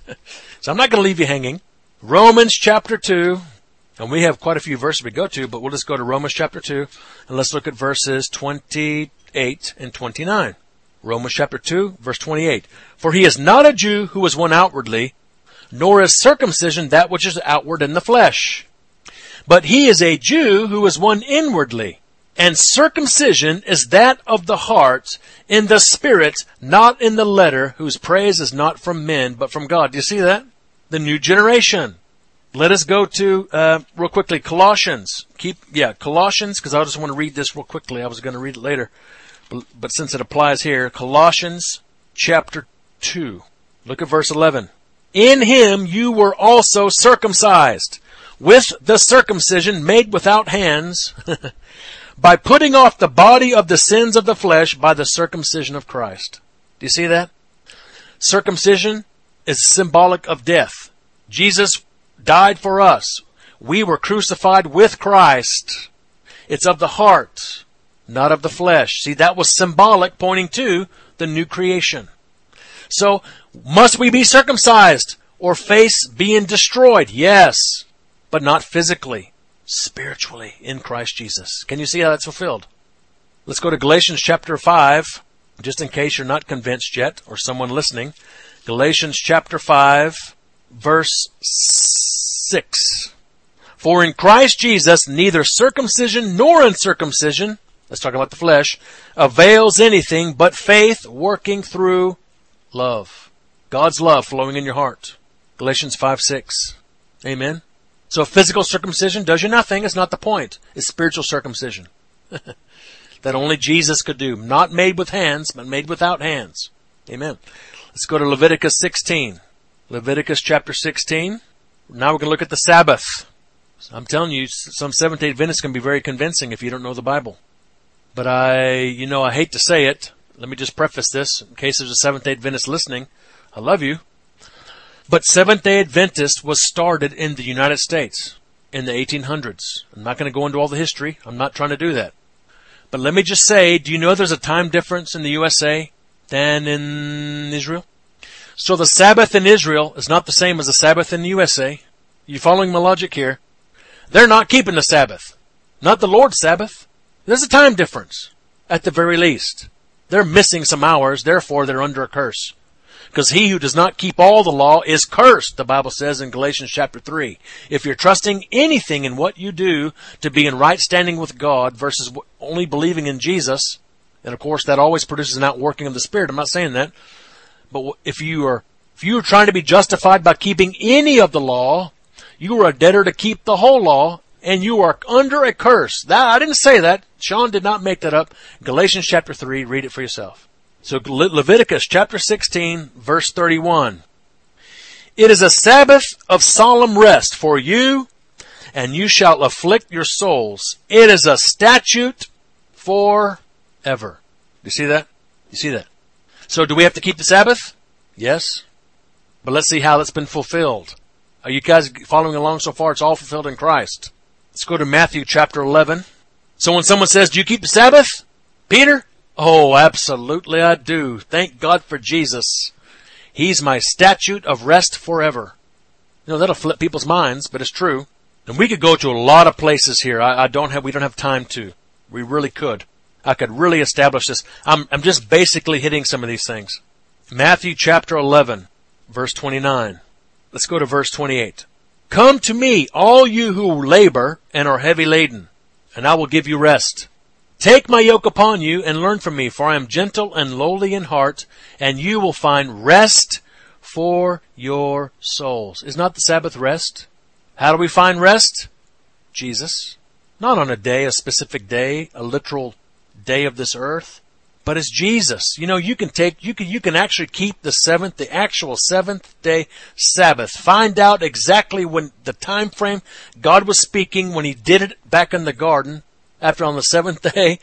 So I'm not going to leave you hanging. Romans chapter two. And we have quite a few verses we go to, but we'll just go to Romans chapter two. And let's look at verses twenty-eight and twenty-nine. Romans chapter two, verse twenty-eight. For he is not a Jew who is one outwardly, nor is circumcision that which is outward in the flesh. But he is a Jew who is one inwardly. And circumcision is that of the heart, in the spirit, not in the letter, whose praise is not from men, but from God. Do you see that? The new generation. Let us go to, uh, real quickly, Colossians. Keep, yeah, Colossians, because I just want to read this real quickly. I was going to read it later. But, but since it applies here, Colossians chapter two. Look at verse eleven. In him you were also circumcised, with the circumcision made without hands, by putting off the body of the sins of the flesh by the circumcision of Christ. Do you see that? Circumcision is symbolic of death. Jesus died for us. We were crucified with Christ. It's of the heart, not of the flesh. See, that was symbolic, pointing to the new creation. So, must we be circumcised or face being destroyed? Yes, but not physically, spiritually in Christ Jesus. Can you see how that's fulfilled? Let's go to Galatians chapter five, just in case you're not convinced yet, or someone listening. Galatians chapter five, verse six. For in Christ Jesus neither circumcision nor uncircumcision, let's talk about the flesh, avails anything but faith working through love. God's love flowing in your heart. Galatians five six. Amen. So physical circumcision does you nothing. It's not the point. It's spiritual circumcision. That only Jesus could do. Not made with hands, but made without hands. Amen. Let's go to Leviticus sixteen. Leviticus chapter sixteen. Now we're going to look at the Sabbath. I'm telling you, some Seventh-day Adventists can be very convincing if you don't know the Bible. But I, you know, I hate to say it. Let me just preface this in case there's a Seventh-day Adventist listening. I love you. But Seventh-day Adventist was started in the United States in the eighteen hundreds. I'm not going to go into all the history. I'm not trying to do that. But let me just say, do you know there's a time difference in the U S A than in Israel? So the Sabbath in Israel is not the same as the Sabbath in the U S A. You following my logic here? They're not keeping the Sabbath. Not the Lord's Sabbath. There's a time difference, at the very least. They're missing some hours, therefore they're under a curse. Because he who does not keep all the law is cursed, the Bible says in Galatians chapter three. If you're trusting anything in what you do to be in right standing with God versus only believing in Jesus, and of course that always produces an outworking of the Spirit. I'm not saying that. But if you are, if you are trying to be justified by keeping any of the law, you are a debtor to keep the whole law, and you are under a curse. That, I didn't say that. Sean did not make that up. Galatians chapter three, read it for yourself. So Le- Leviticus chapter sixteen, verse thirty-one. It is a Sabbath of solemn rest for you, and you shall afflict your souls. It is a statute forever. You see that? You see that? So do we have to keep the Sabbath? Yes. But let's see how that's been fulfilled. Are you guys following along so far? It's all fulfilled in Christ. Let's go to Matthew chapter eleven. So when someone says, do you keep the Sabbath, Peter? Oh, absolutely I do. Thank God for Jesus. He's my statute of rest forever. You know, that'll flip people's minds, but it's true. And we could go to a lot of places here. I, I don't have, we don't have time to. We really could. I could really establish this. I'm, I'm just basically hitting some of these things. Matthew chapter eleven, verse twenty-nine. Let's go to verse twenty-eight. Come to me, all you who labor and are heavy laden, and I will give you rest. Take my yoke upon you and learn from me, for I am gentle and lowly in heart, and you will find rest for your souls. Is not the Sabbath rest? How do we find rest? Jesus. Not on a day, a specific day, a literal day of this earth, but it's Jesus. You know, you can take, you can, you can actually keep the seventh, the actual seventh day Sabbath. Find out exactly when the time frame God was speaking when He did it back in the garden. After on the seventh day,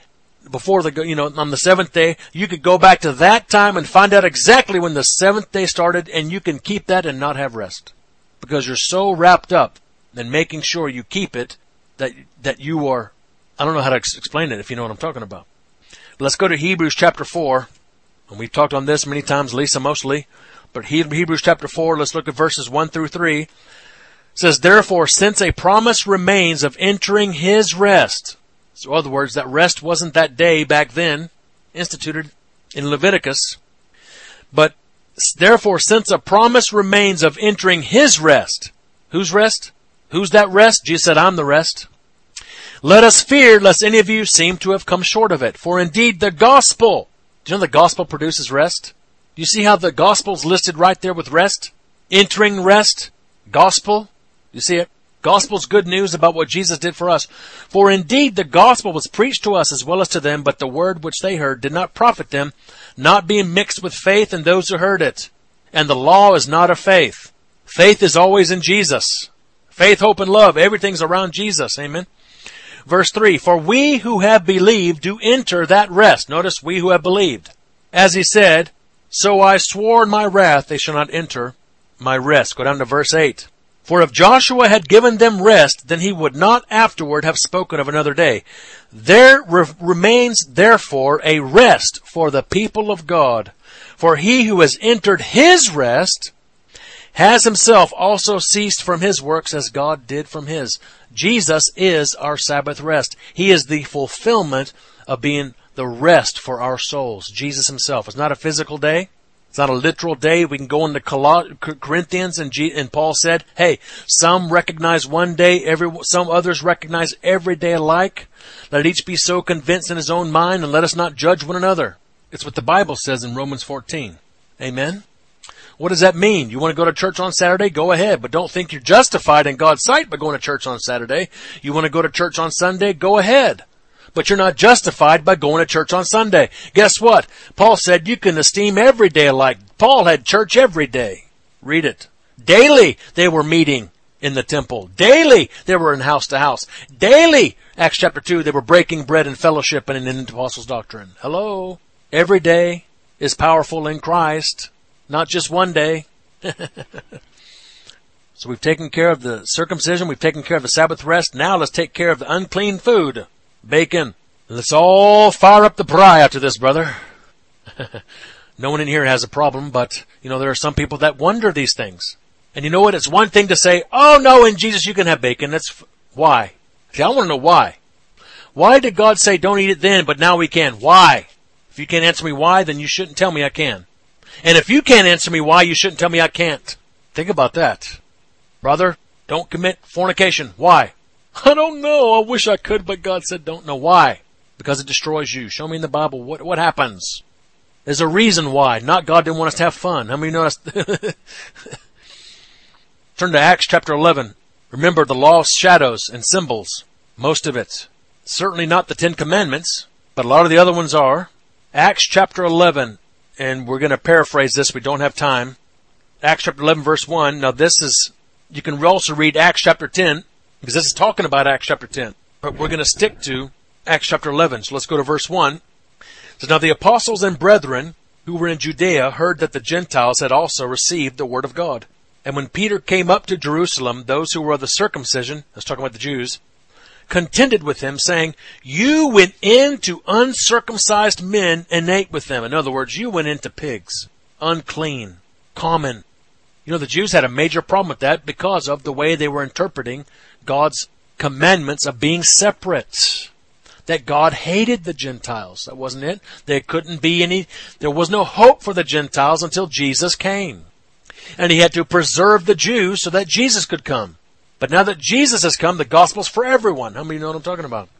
before the, you know, on the seventh day, you could go back to that time and find out exactly when the seventh day started, and you can keep that and not have rest. Because you're so wrapped up in making sure you keep it that, that you are, I don't know how to ex- explain it if you know what I'm talking about. But let's go to Hebrews chapter four. And we've talked on this many times, Lisa mostly. But Hebrews chapter four, let's look at verses one through three. It says, therefore, since a promise remains of entering His rest. So in other words, that rest wasn't that day back then, instituted in Leviticus. But therefore, since a promise remains of entering His rest. Whose rest? Who's that rest? Jesus said, I'm the rest. Let us fear lest any of you seem to have come short of it. For indeed the gospel, do you know the gospel produces rest? Do you see how the gospel's listed right there with rest? Entering rest, gospel. You see it? Gospel's good news about what Jesus did for us. For indeed the gospel was preached to us as well as to them, but the word which they heard did not profit them, not being mixed with faith in those who heard it. And the law is not of faith. Faith is always in Jesus. Faith, hope, and love. Everything's around Jesus. Amen. Verse three, for we who have believed do enter that rest. Notice, we who have believed. As he said, so I swore in my wrath they shall not enter my rest. Go down to verse eight. For if Joshua had given them rest, then he would not afterward have spoken of another day. There re- remains therefore a rest for the people of God. For he who has entered his rest has himself also ceased from his works as God did from his. Jesus is our Sabbath rest. He is the fulfillment of being the rest for our souls. Jesus himself. It's not a physical day. It's not a literal day. We can go into Corinthians and, G- and Paul said, hey, some recognize one day, every, some others recognize every day alike. Let each be so convinced in his own mind, and let us not judge one another. It's what the Bible says in Romans fourteen. Amen? What does that mean? You want to go to church on Saturday? Go ahead, but don't think you're justified in God's sight by going to church on Saturday. You want to go to church on Sunday? Go ahead. But you're not justified by going to church on Sunday. Guess what? Paul said you can esteem every day alike. Paul had church every day. Read it. Daily they were meeting in the temple. Daily they were in house to house. Daily, Acts chapter two, they were breaking bread and fellowship and in the apostles' doctrine. Hello? Every day is powerful in Christ. Not just one day. So we've taken care of the circumcision. We've taken care of the Sabbath rest. Now let's take care of the unclean food. Bacon. Let's all fire up the pie after this, brother. No one in here has a problem, but, you know, there are some people that wonder these things. And you know what? It's one thing to say, oh no, in Jesus you can have bacon. That's, f- why? See, I want to know why. Why did God say don't eat it then, but now we can? Why? If you can't answer me why, then you shouldn't tell me I can. And if you can't answer me why, you shouldn't tell me I can't. Think about that. Brother, don't commit fornication. Why? I don't know. I wish I could, but God said don't know. Why? Because it destroys you. Show me in the Bible what, what happens. There's a reason why. Not God didn't want us to have fun. How many notice? Turn to Acts chapter eleven. Remember the law of shadows and symbols. Most of it. Certainly not the Ten Commandments, but a lot of the other ones are. Acts chapter eleven. And we're going to paraphrase this. We don't have time. Acts chapter eleven verse one. Now this is, you can also read Acts chapter ten. Because this is talking about Acts chapter ten. But we're going to stick to Acts chapter eleven. So let's go to verse one. It says, now the apostles and brethren who were in Judea heard that the Gentiles had also received the word of God. And when Peter came up to Jerusalem, those who were of the circumcision, I was talking about the Jews, contended with him, saying, you went in to uncircumcised men and ate with them. In other words, you went into pigs. Unclean. Common. You know, the Jews had a major problem with that because of the way they were interpreting God's commandments of being separate. That God hated the Gentiles. That wasn't it. There couldn't be any, there was no hope for the Gentiles until Jesus came. And he had to preserve the Jews so that Jesus could come. But now that Jesus has come, the gospel's for everyone. How many know what I'm talking about?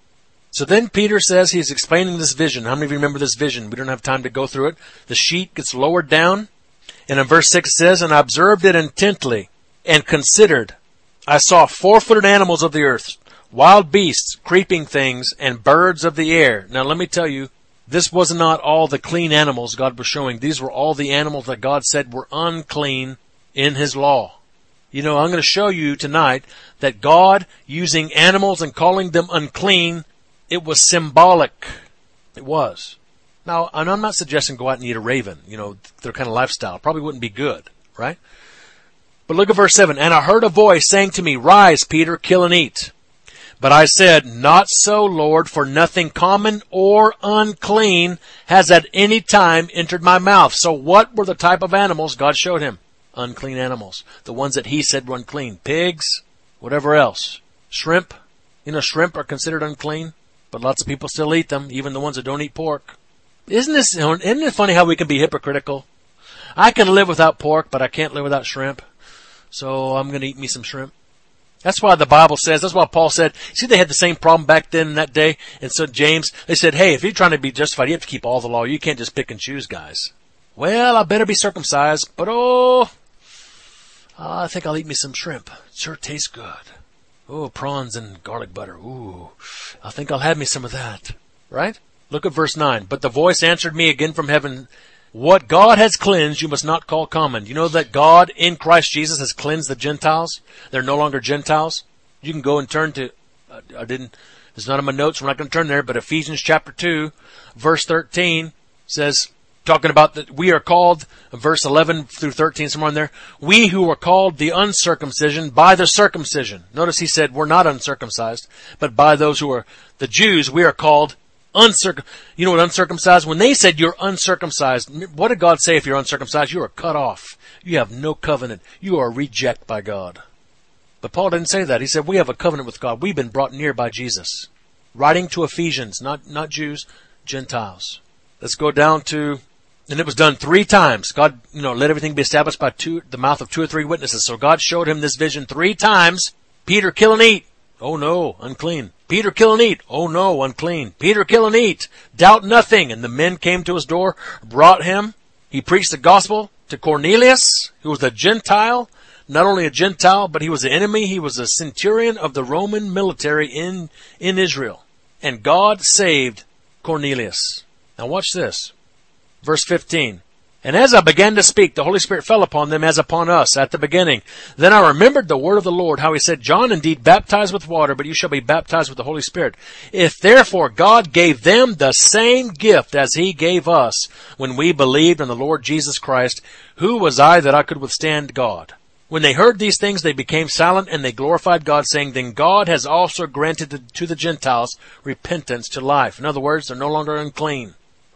So then Peter says he's explaining this vision. How many of you remember this vision? We don't have time to go through it. The sheet gets lowered down. And in verse six it says, and I observed it intently and considered. I saw four-footed animals of the earth, wild beasts, creeping things, and birds of the air. Now let me tell you, this was not all the clean animals God was showing. These were all the animals that God said were unclean in His law. You know, I'm going to show you tonight that God, using animals and calling them unclean, it was symbolic. It was. Now, and I'm not suggesting go out and eat a raven. You know, their kind of lifestyle. Probably wouldn't be good, right? But look at verse seven. And I heard a voice saying to me, rise, Peter, kill and eat. But I said, not so, Lord, for nothing common or unclean has at any time entered my mouth. So what were the type of animals God showed him? Unclean animals. The ones that He said were unclean. Pigs, whatever else. Shrimp. You know, shrimp are considered unclean, but lots of people still eat them, even the ones that don't eat pork. Isn't this, isn't it funny how we can be hypocritical? I can live without pork, but I can't live without shrimp. So I'm going to eat me some shrimp. That's why the Bible says, that's why Paul said, see, they had the same problem back then in that day. And so James, they said, hey, if you're trying to be justified, you have to keep all the law. You can't just pick and choose, guys. Well, I better be circumcised, but oh, Uh, I think I'll eat me some shrimp. Sure tastes good. Oh, prawns and garlic butter. Ooh, I think I'll have me some of that. Right? Look at verse nine. But the voice answered me again from heaven, what God has cleansed, you must not call common. You know that God in Christ Jesus has cleansed the Gentiles? They're no longer Gentiles. You can go and turn to, uh, I didn't, it's not in my notes, we're not going to turn there, but Ephesians chapter two, verse thirteen says, talking about that we are called, verse eleven through thirteen, somewhere in there, we who are called the uncircumcision by the circumcision. Notice he said we're not uncircumcised, but by those who are the Jews, we are called uncircumcised. You know what uncircumcised? When they said you're uncircumcised, what did God say if you're uncircumcised? You are cut off. You have no covenant. You are rejected by God. But Paul didn't say that. He said we have a covenant with God. We've been brought near by Jesus. Writing to Ephesians, not, not Jews, Gentiles. Let's go down to, and it was done three times. God, you know, let everything be established by two, the mouth of two or three witnesses. So God showed him this vision three times. Peter, kill and eat. Oh no, unclean. Peter, kill and eat. Oh no, unclean. Peter, kill and eat. Doubt nothing. And the men came to his door, brought him. He preached the gospel to Cornelius, who was a Gentile. Not only a Gentile, but he was an enemy. He was a centurion of the Roman military in, in Israel. And God saved Cornelius. Now watch this. Verse fifteen. And as I began to speak, the Holy Spirit fell upon them as upon us at the beginning. Then I remembered the word of the Lord, how he said, John indeed baptized with water, but you shall be baptized with the Holy Spirit. If therefore God gave them the same gift as he gave us when we believed in the Lord Jesus Christ, who was I that I could withstand God? When they heard these things, they became silent and they glorified God, saying, then God has also granted to the Gentiles repentance to life. In other words, they're no longer unclean.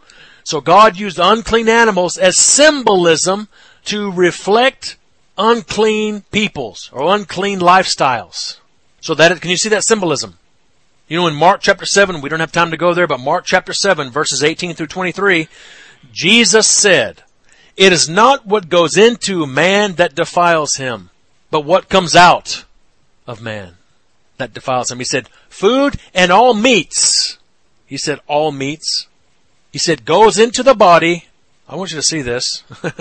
So God used unclean animals as symbolism to reflect unclean peoples or unclean lifestyles. So that, it, can you see that symbolism? You know, in Mark chapter seven, we don't have time to go there, but Mark chapter seven, verses eighteen through twenty-three, Jesus said, it is not what goes into man that defiles him, but what comes out of man that defiles him. He said, food and all meats. He said, all meats. He said, goes into the body. I want you to see this.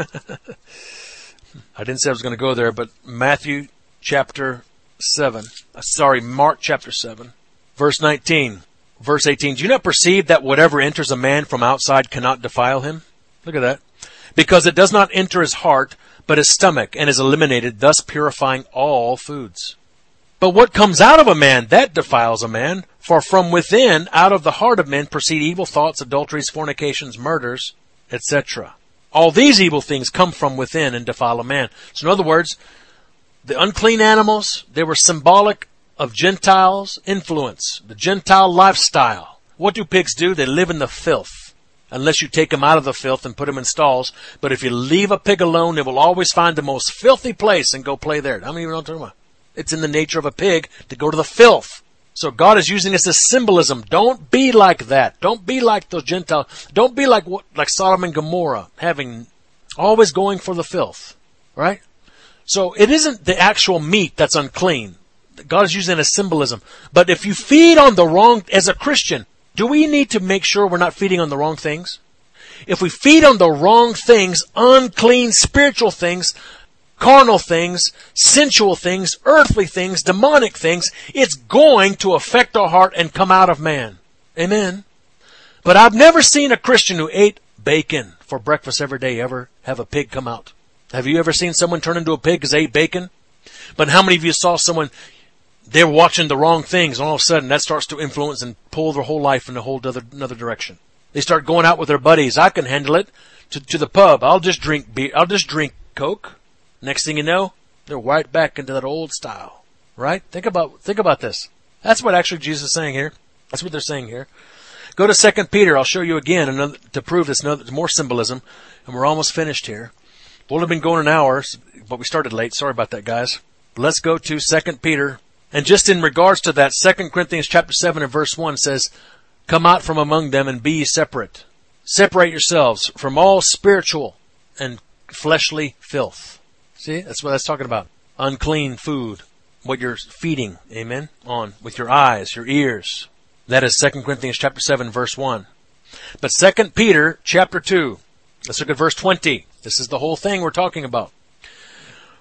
I didn't say I was going to go there, but Matthew chapter seven, sorry, Mark chapter seven, verse nineteen, verse eighteen. Do you not perceive that whatever enters a man from outside cannot defile him? Look at that. Because it does not enter his heart, but his stomach, and is eliminated, thus purifying all foods. But what comes out of a man, that defiles a man. For from within, out of the heart of men, proceed evil thoughts, adulteries, fornications, murders, et cetera. All these evil things come from within and defile a man. So in other words, the unclean animals, they were symbolic of Gentiles' influence, the Gentile lifestyle. What do pigs do? They live in the filth. Unless you take them out of the filth and put them in stalls. But if you leave a pig alone, it will always find the most filthy place and go play there. How many of you know what I'm talking about? It's in the nature of a pig to go to the filth. So God is using this as symbolism. Don't be like that. Don't be like those Gentiles. Don't be like like Sodom and Gomorrah, having always going for the filth. Right? So it isn't the actual meat that's unclean. God is using it as symbolism. But if you feed on the wrong, as a Christian, do we need to make sure we're not feeding on the wrong things? If we feed on the wrong things, unclean spiritual things, carnal things, sensual things, earthly things, demonic things, it's going to affect our heart and come out of man. Amen. But I've never seen a Christian who ate bacon for breakfast every day ever have a pig come out. Have you ever seen someone turn into a pig because they ate bacon? But how many of you saw someone, they were watching the wrong things, and all of a sudden that starts to influence and pull their whole life in a whole other, another direction? They start going out with their buddies. I can handle it. To, to the pub. I'll just drink beer. I'll just drink Coke. Next thing you know, they're right back into that old style. Right? Think about, think about this. That's what actually Jesus is saying here. That's what they're saying here. Go to Second Peter. I'll show you again another, to prove this, another, more symbolism. And we're almost finished here. We'll have been going an hour, but we started late. Sorry about that, guys. Let's go to Second Peter. And just in regards to that, Second Corinthians chapter seven and verse one says, come out from among them and be ye separate. Separate yourselves from all spiritual and fleshly filth. See, that's what that's talking about. Unclean food. What you're feeding, amen, on with your eyes, your ears. That is Second Corinthians chapter seven, verse one. But Second Peter chapter two. Let's look at verse twenty. This is the whole thing we're talking about.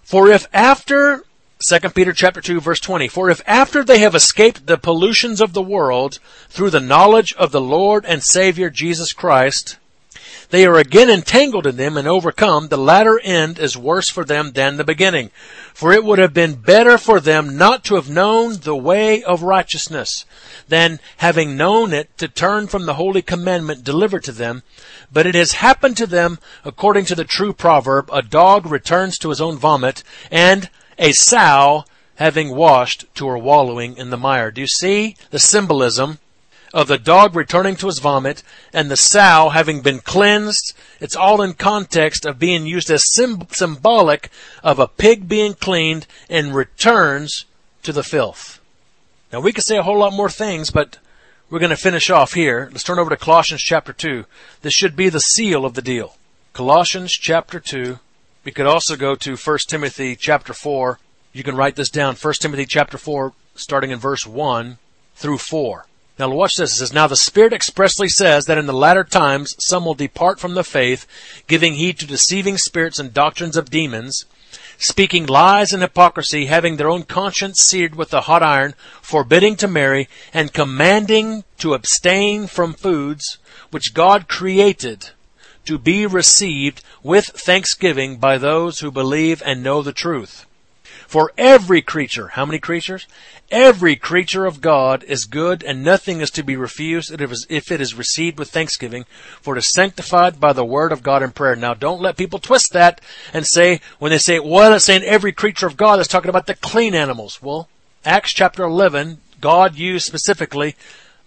For if after, Second Peter chapter two, verse twenty, for if after they have escaped the pollutions of the world through the knowledge of the Lord and Savior Jesus Christ, they are again entangled in them and overcome, the latter end is worse for them than the beginning. For it would have been better for them not to have known the way of righteousness, than having known it to turn from the holy commandment delivered to them. But it has happened to them according to the true proverb, a dog returns to his own vomit, and a sow having washed to her wallowing in the mire. Do you see the symbolism of the dog returning to his vomit and the sow having been cleansed? It's all in context of being used as sim- symbolic of a pig being cleaned and returns to the filth. Now we could say a whole lot more things, but we're going to finish off here. Let's turn over to Colossians chapter two. This should be the seal of the deal. Colossians chapter two. We could also go to First Timothy chapter four. You can write this down. First Timothy chapter four, starting in verse one through four. Now watch this. It says, Now the Spirit expressly says that in the latter times some will depart from the faith, giving heed to deceiving spirits and doctrines of demons, speaking lies and hypocrisy, having their own conscience seared with a hot iron, forbidding to marry, and commanding to abstain from foods which God created to be received with thanksgiving by those who believe and know the truth. For every creature, how many creatures? Every creature of God is good, and nothing is to be refused if it is received with thanksgiving, for it is sanctified by the word of God in prayer. Now don't let people twist that and say, when they say, well, it's saying every creature of God, it's talking about the clean animals. Well, Acts chapter eleven, God used specifically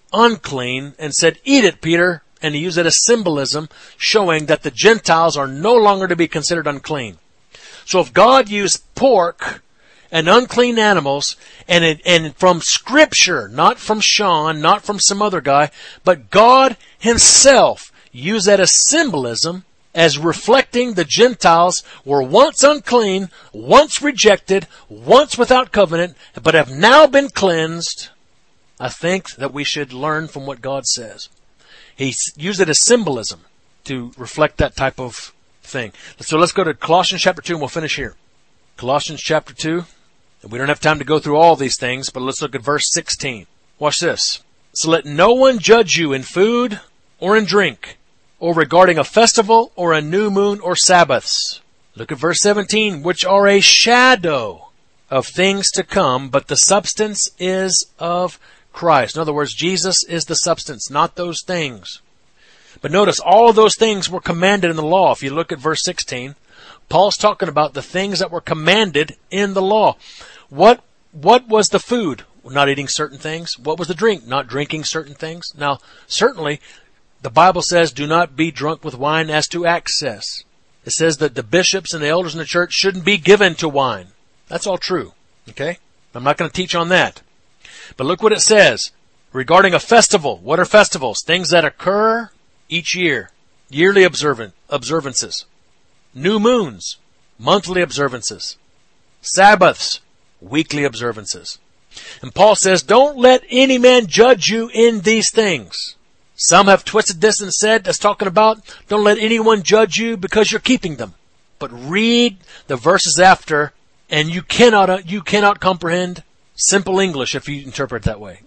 unclean and said, eat it, Peter. And he used it as symbolism, showing that the Gentiles are no longer to be considered unclean. So if God used pork and unclean animals, and it, and from Scripture, not from Sean, not from some other guy, but God Himself used that as symbolism, as reflecting the Gentiles were once unclean, once rejected, once without covenant, but have now been cleansed, I think that we should learn from what God says. He used it as symbolism to reflect that type of thing. So let's go to Colossians chapter two and we'll finish here. Colossians chapter two. We don't have time to go through all these things, but let's look at verse sixteen. Watch this. So let no one judge you in food or in drink, or regarding a festival or a new moon or Sabbaths. Look at verse seventeen, which are a shadow of things to come, but the substance is of Christ. In other words, Jesus is the substance, not those things. But notice, all of those things were commanded in the law. If you look at verse sixteen, Paul's talking about the things that were commanded in the law. What, what was the food? Not eating certain things. What was the drink? Not drinking certain things. Now, certainly, the Bible says, do not be drunk with wine as to excess. It says that the bishops and the elders in the church shouldn't be given to wine. That's all true. Okay? I'm not going to teach on that. But look what it says. Regarding a festival. What are festivals? Things that occur each year. Yearly observant, observances. New moons. Monthly observances. Sabbaths. Weekly observances. And Paul says, don't let any man judge you in these things. Some have twisted this and said, that's talking about, don't let anyone judge you because you're keeping them. But read the verses after, and you cannot, you cannot comprehend simple English if you interpret it that way.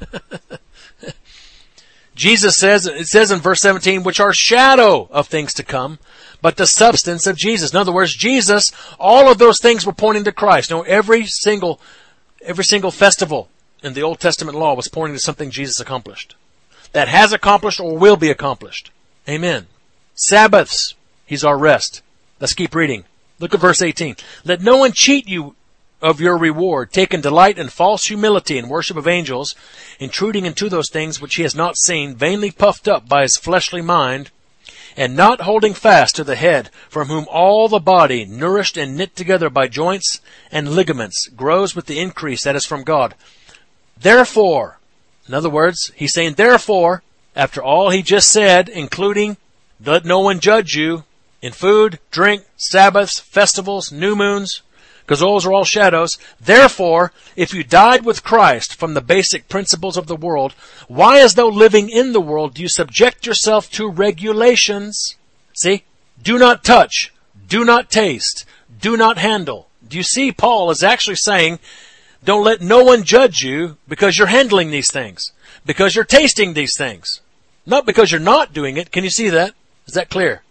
Jesus says, it says in verse seventeen, which are shadow of things to come, but the substance of Jesus. In other words, Jesus, all of those things were pointing to Christ. Now, every single, every single festival in the Old Testament law was pointing to something Jesus accomplished. That has accomplished or will be accomplished. Amen. Sabbaths, He's our rest. Let's keep reading. Look at verse eighteen. Let no one cheat you of your reward, taking delight in false humility and worship of angels, intruding into those things which he has not seen, vainly puffed up by his fleshly mind, and not holding fast to the head, from whom all the body, nourished and knit together by joints and ligaments, grows with the increase that is from God. Therefore, in other words, he's saying, therefore, after all he just said, including, let no one judge you in food, drink, Sabbaths, festivals, new moons, because those are all shadows. Therefore, if you died with Christ from the basic principles of the world, why, as though living in the world, do you subject yourself to regulations? See? Do not touch. Do not taste. Do not handle. Do you see Paul is actually saying, don't let no one judge you because you're handling these things, because you're tasting these things, not because you're not doing it. Can you see that? Is that clear?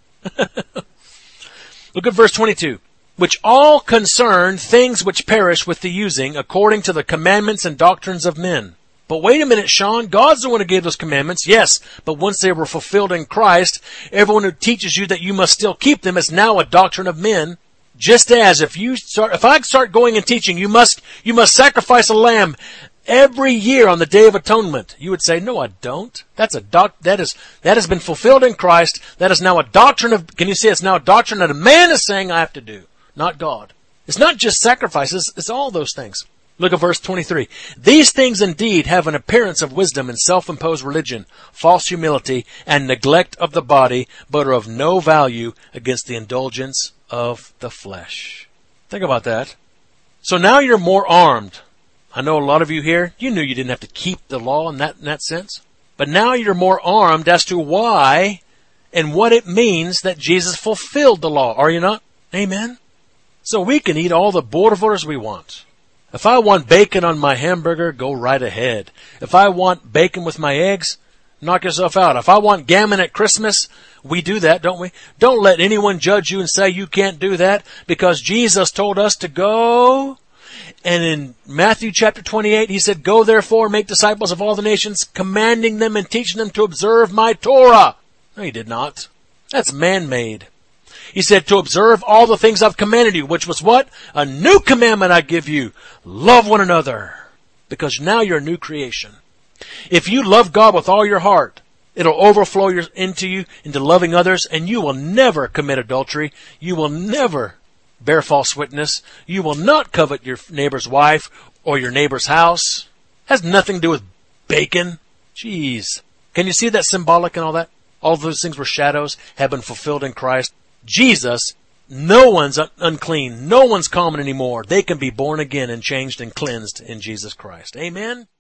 Look at verse twenty-two. Which all concern things which perish with the using, according to the commandments and doctrines of men. But wait a minute, Sean, God's the one who gave those commandments, yes, but once they were fulfilled in Christ, everyone who teaches you that you must still keep them is now a doctrine of men. Just as if you start, if I start going and teaching, you must, you must sacrifice a lamb every year on the Day of Atonement. You would say, no, I don't. That's a doc, that is, that has been fulfilled in Christ. That is now a doctrine of, can you see it's now a doctrine that a man is saying I have to do, not God. It's not just sacrifices, it's all those things. Look at verse twenty-three. These things indeed have an appearance of wisdom and self-imposed religion, false humility, and neglect of the body, but are of no value against the indulgence of the flesh. Think about that. So now you're more armed. I know a lot of you here, you knew you didn't have to keep the law in that, in that sense. But now you're more armed as to why and what it means that Jesus fulfilled the law. Are you not? Amen? So we can eat all the Boerewors we want. If I want bacon on my hamburger, go right ahead. If I want bacon with my eggs, knock yourself out. If I want gammon at Christmas, we do that, don't we? Don't let anyone judge you and say you can't do that, because Jesus told us to go. And in Matthew chapter twenty-eight, he said, go therefore, make disciples of all the nations, commanding them and teaching them to observe my Torah. No, he did not. That's man-made. He said to observe all the things I've commanded you, which was what? A new commandment I give you. Love one another. Because now you're a new creation. If you love God with all your heart, it'll overflow your, into you, into loving others, and you will never commit adultery. You will never bear false witness. You will not covet your neighbor's wife or your neighbor's house. Has nothing to do with bacon. Jeez. Can you see that symbolic and all that? All those things were shadows, have been fulfilled in Christ. Jesus, no one's un- unclean. No one's common anymore. They can be born again and changed and cleansed in Jesus Christ. Amen?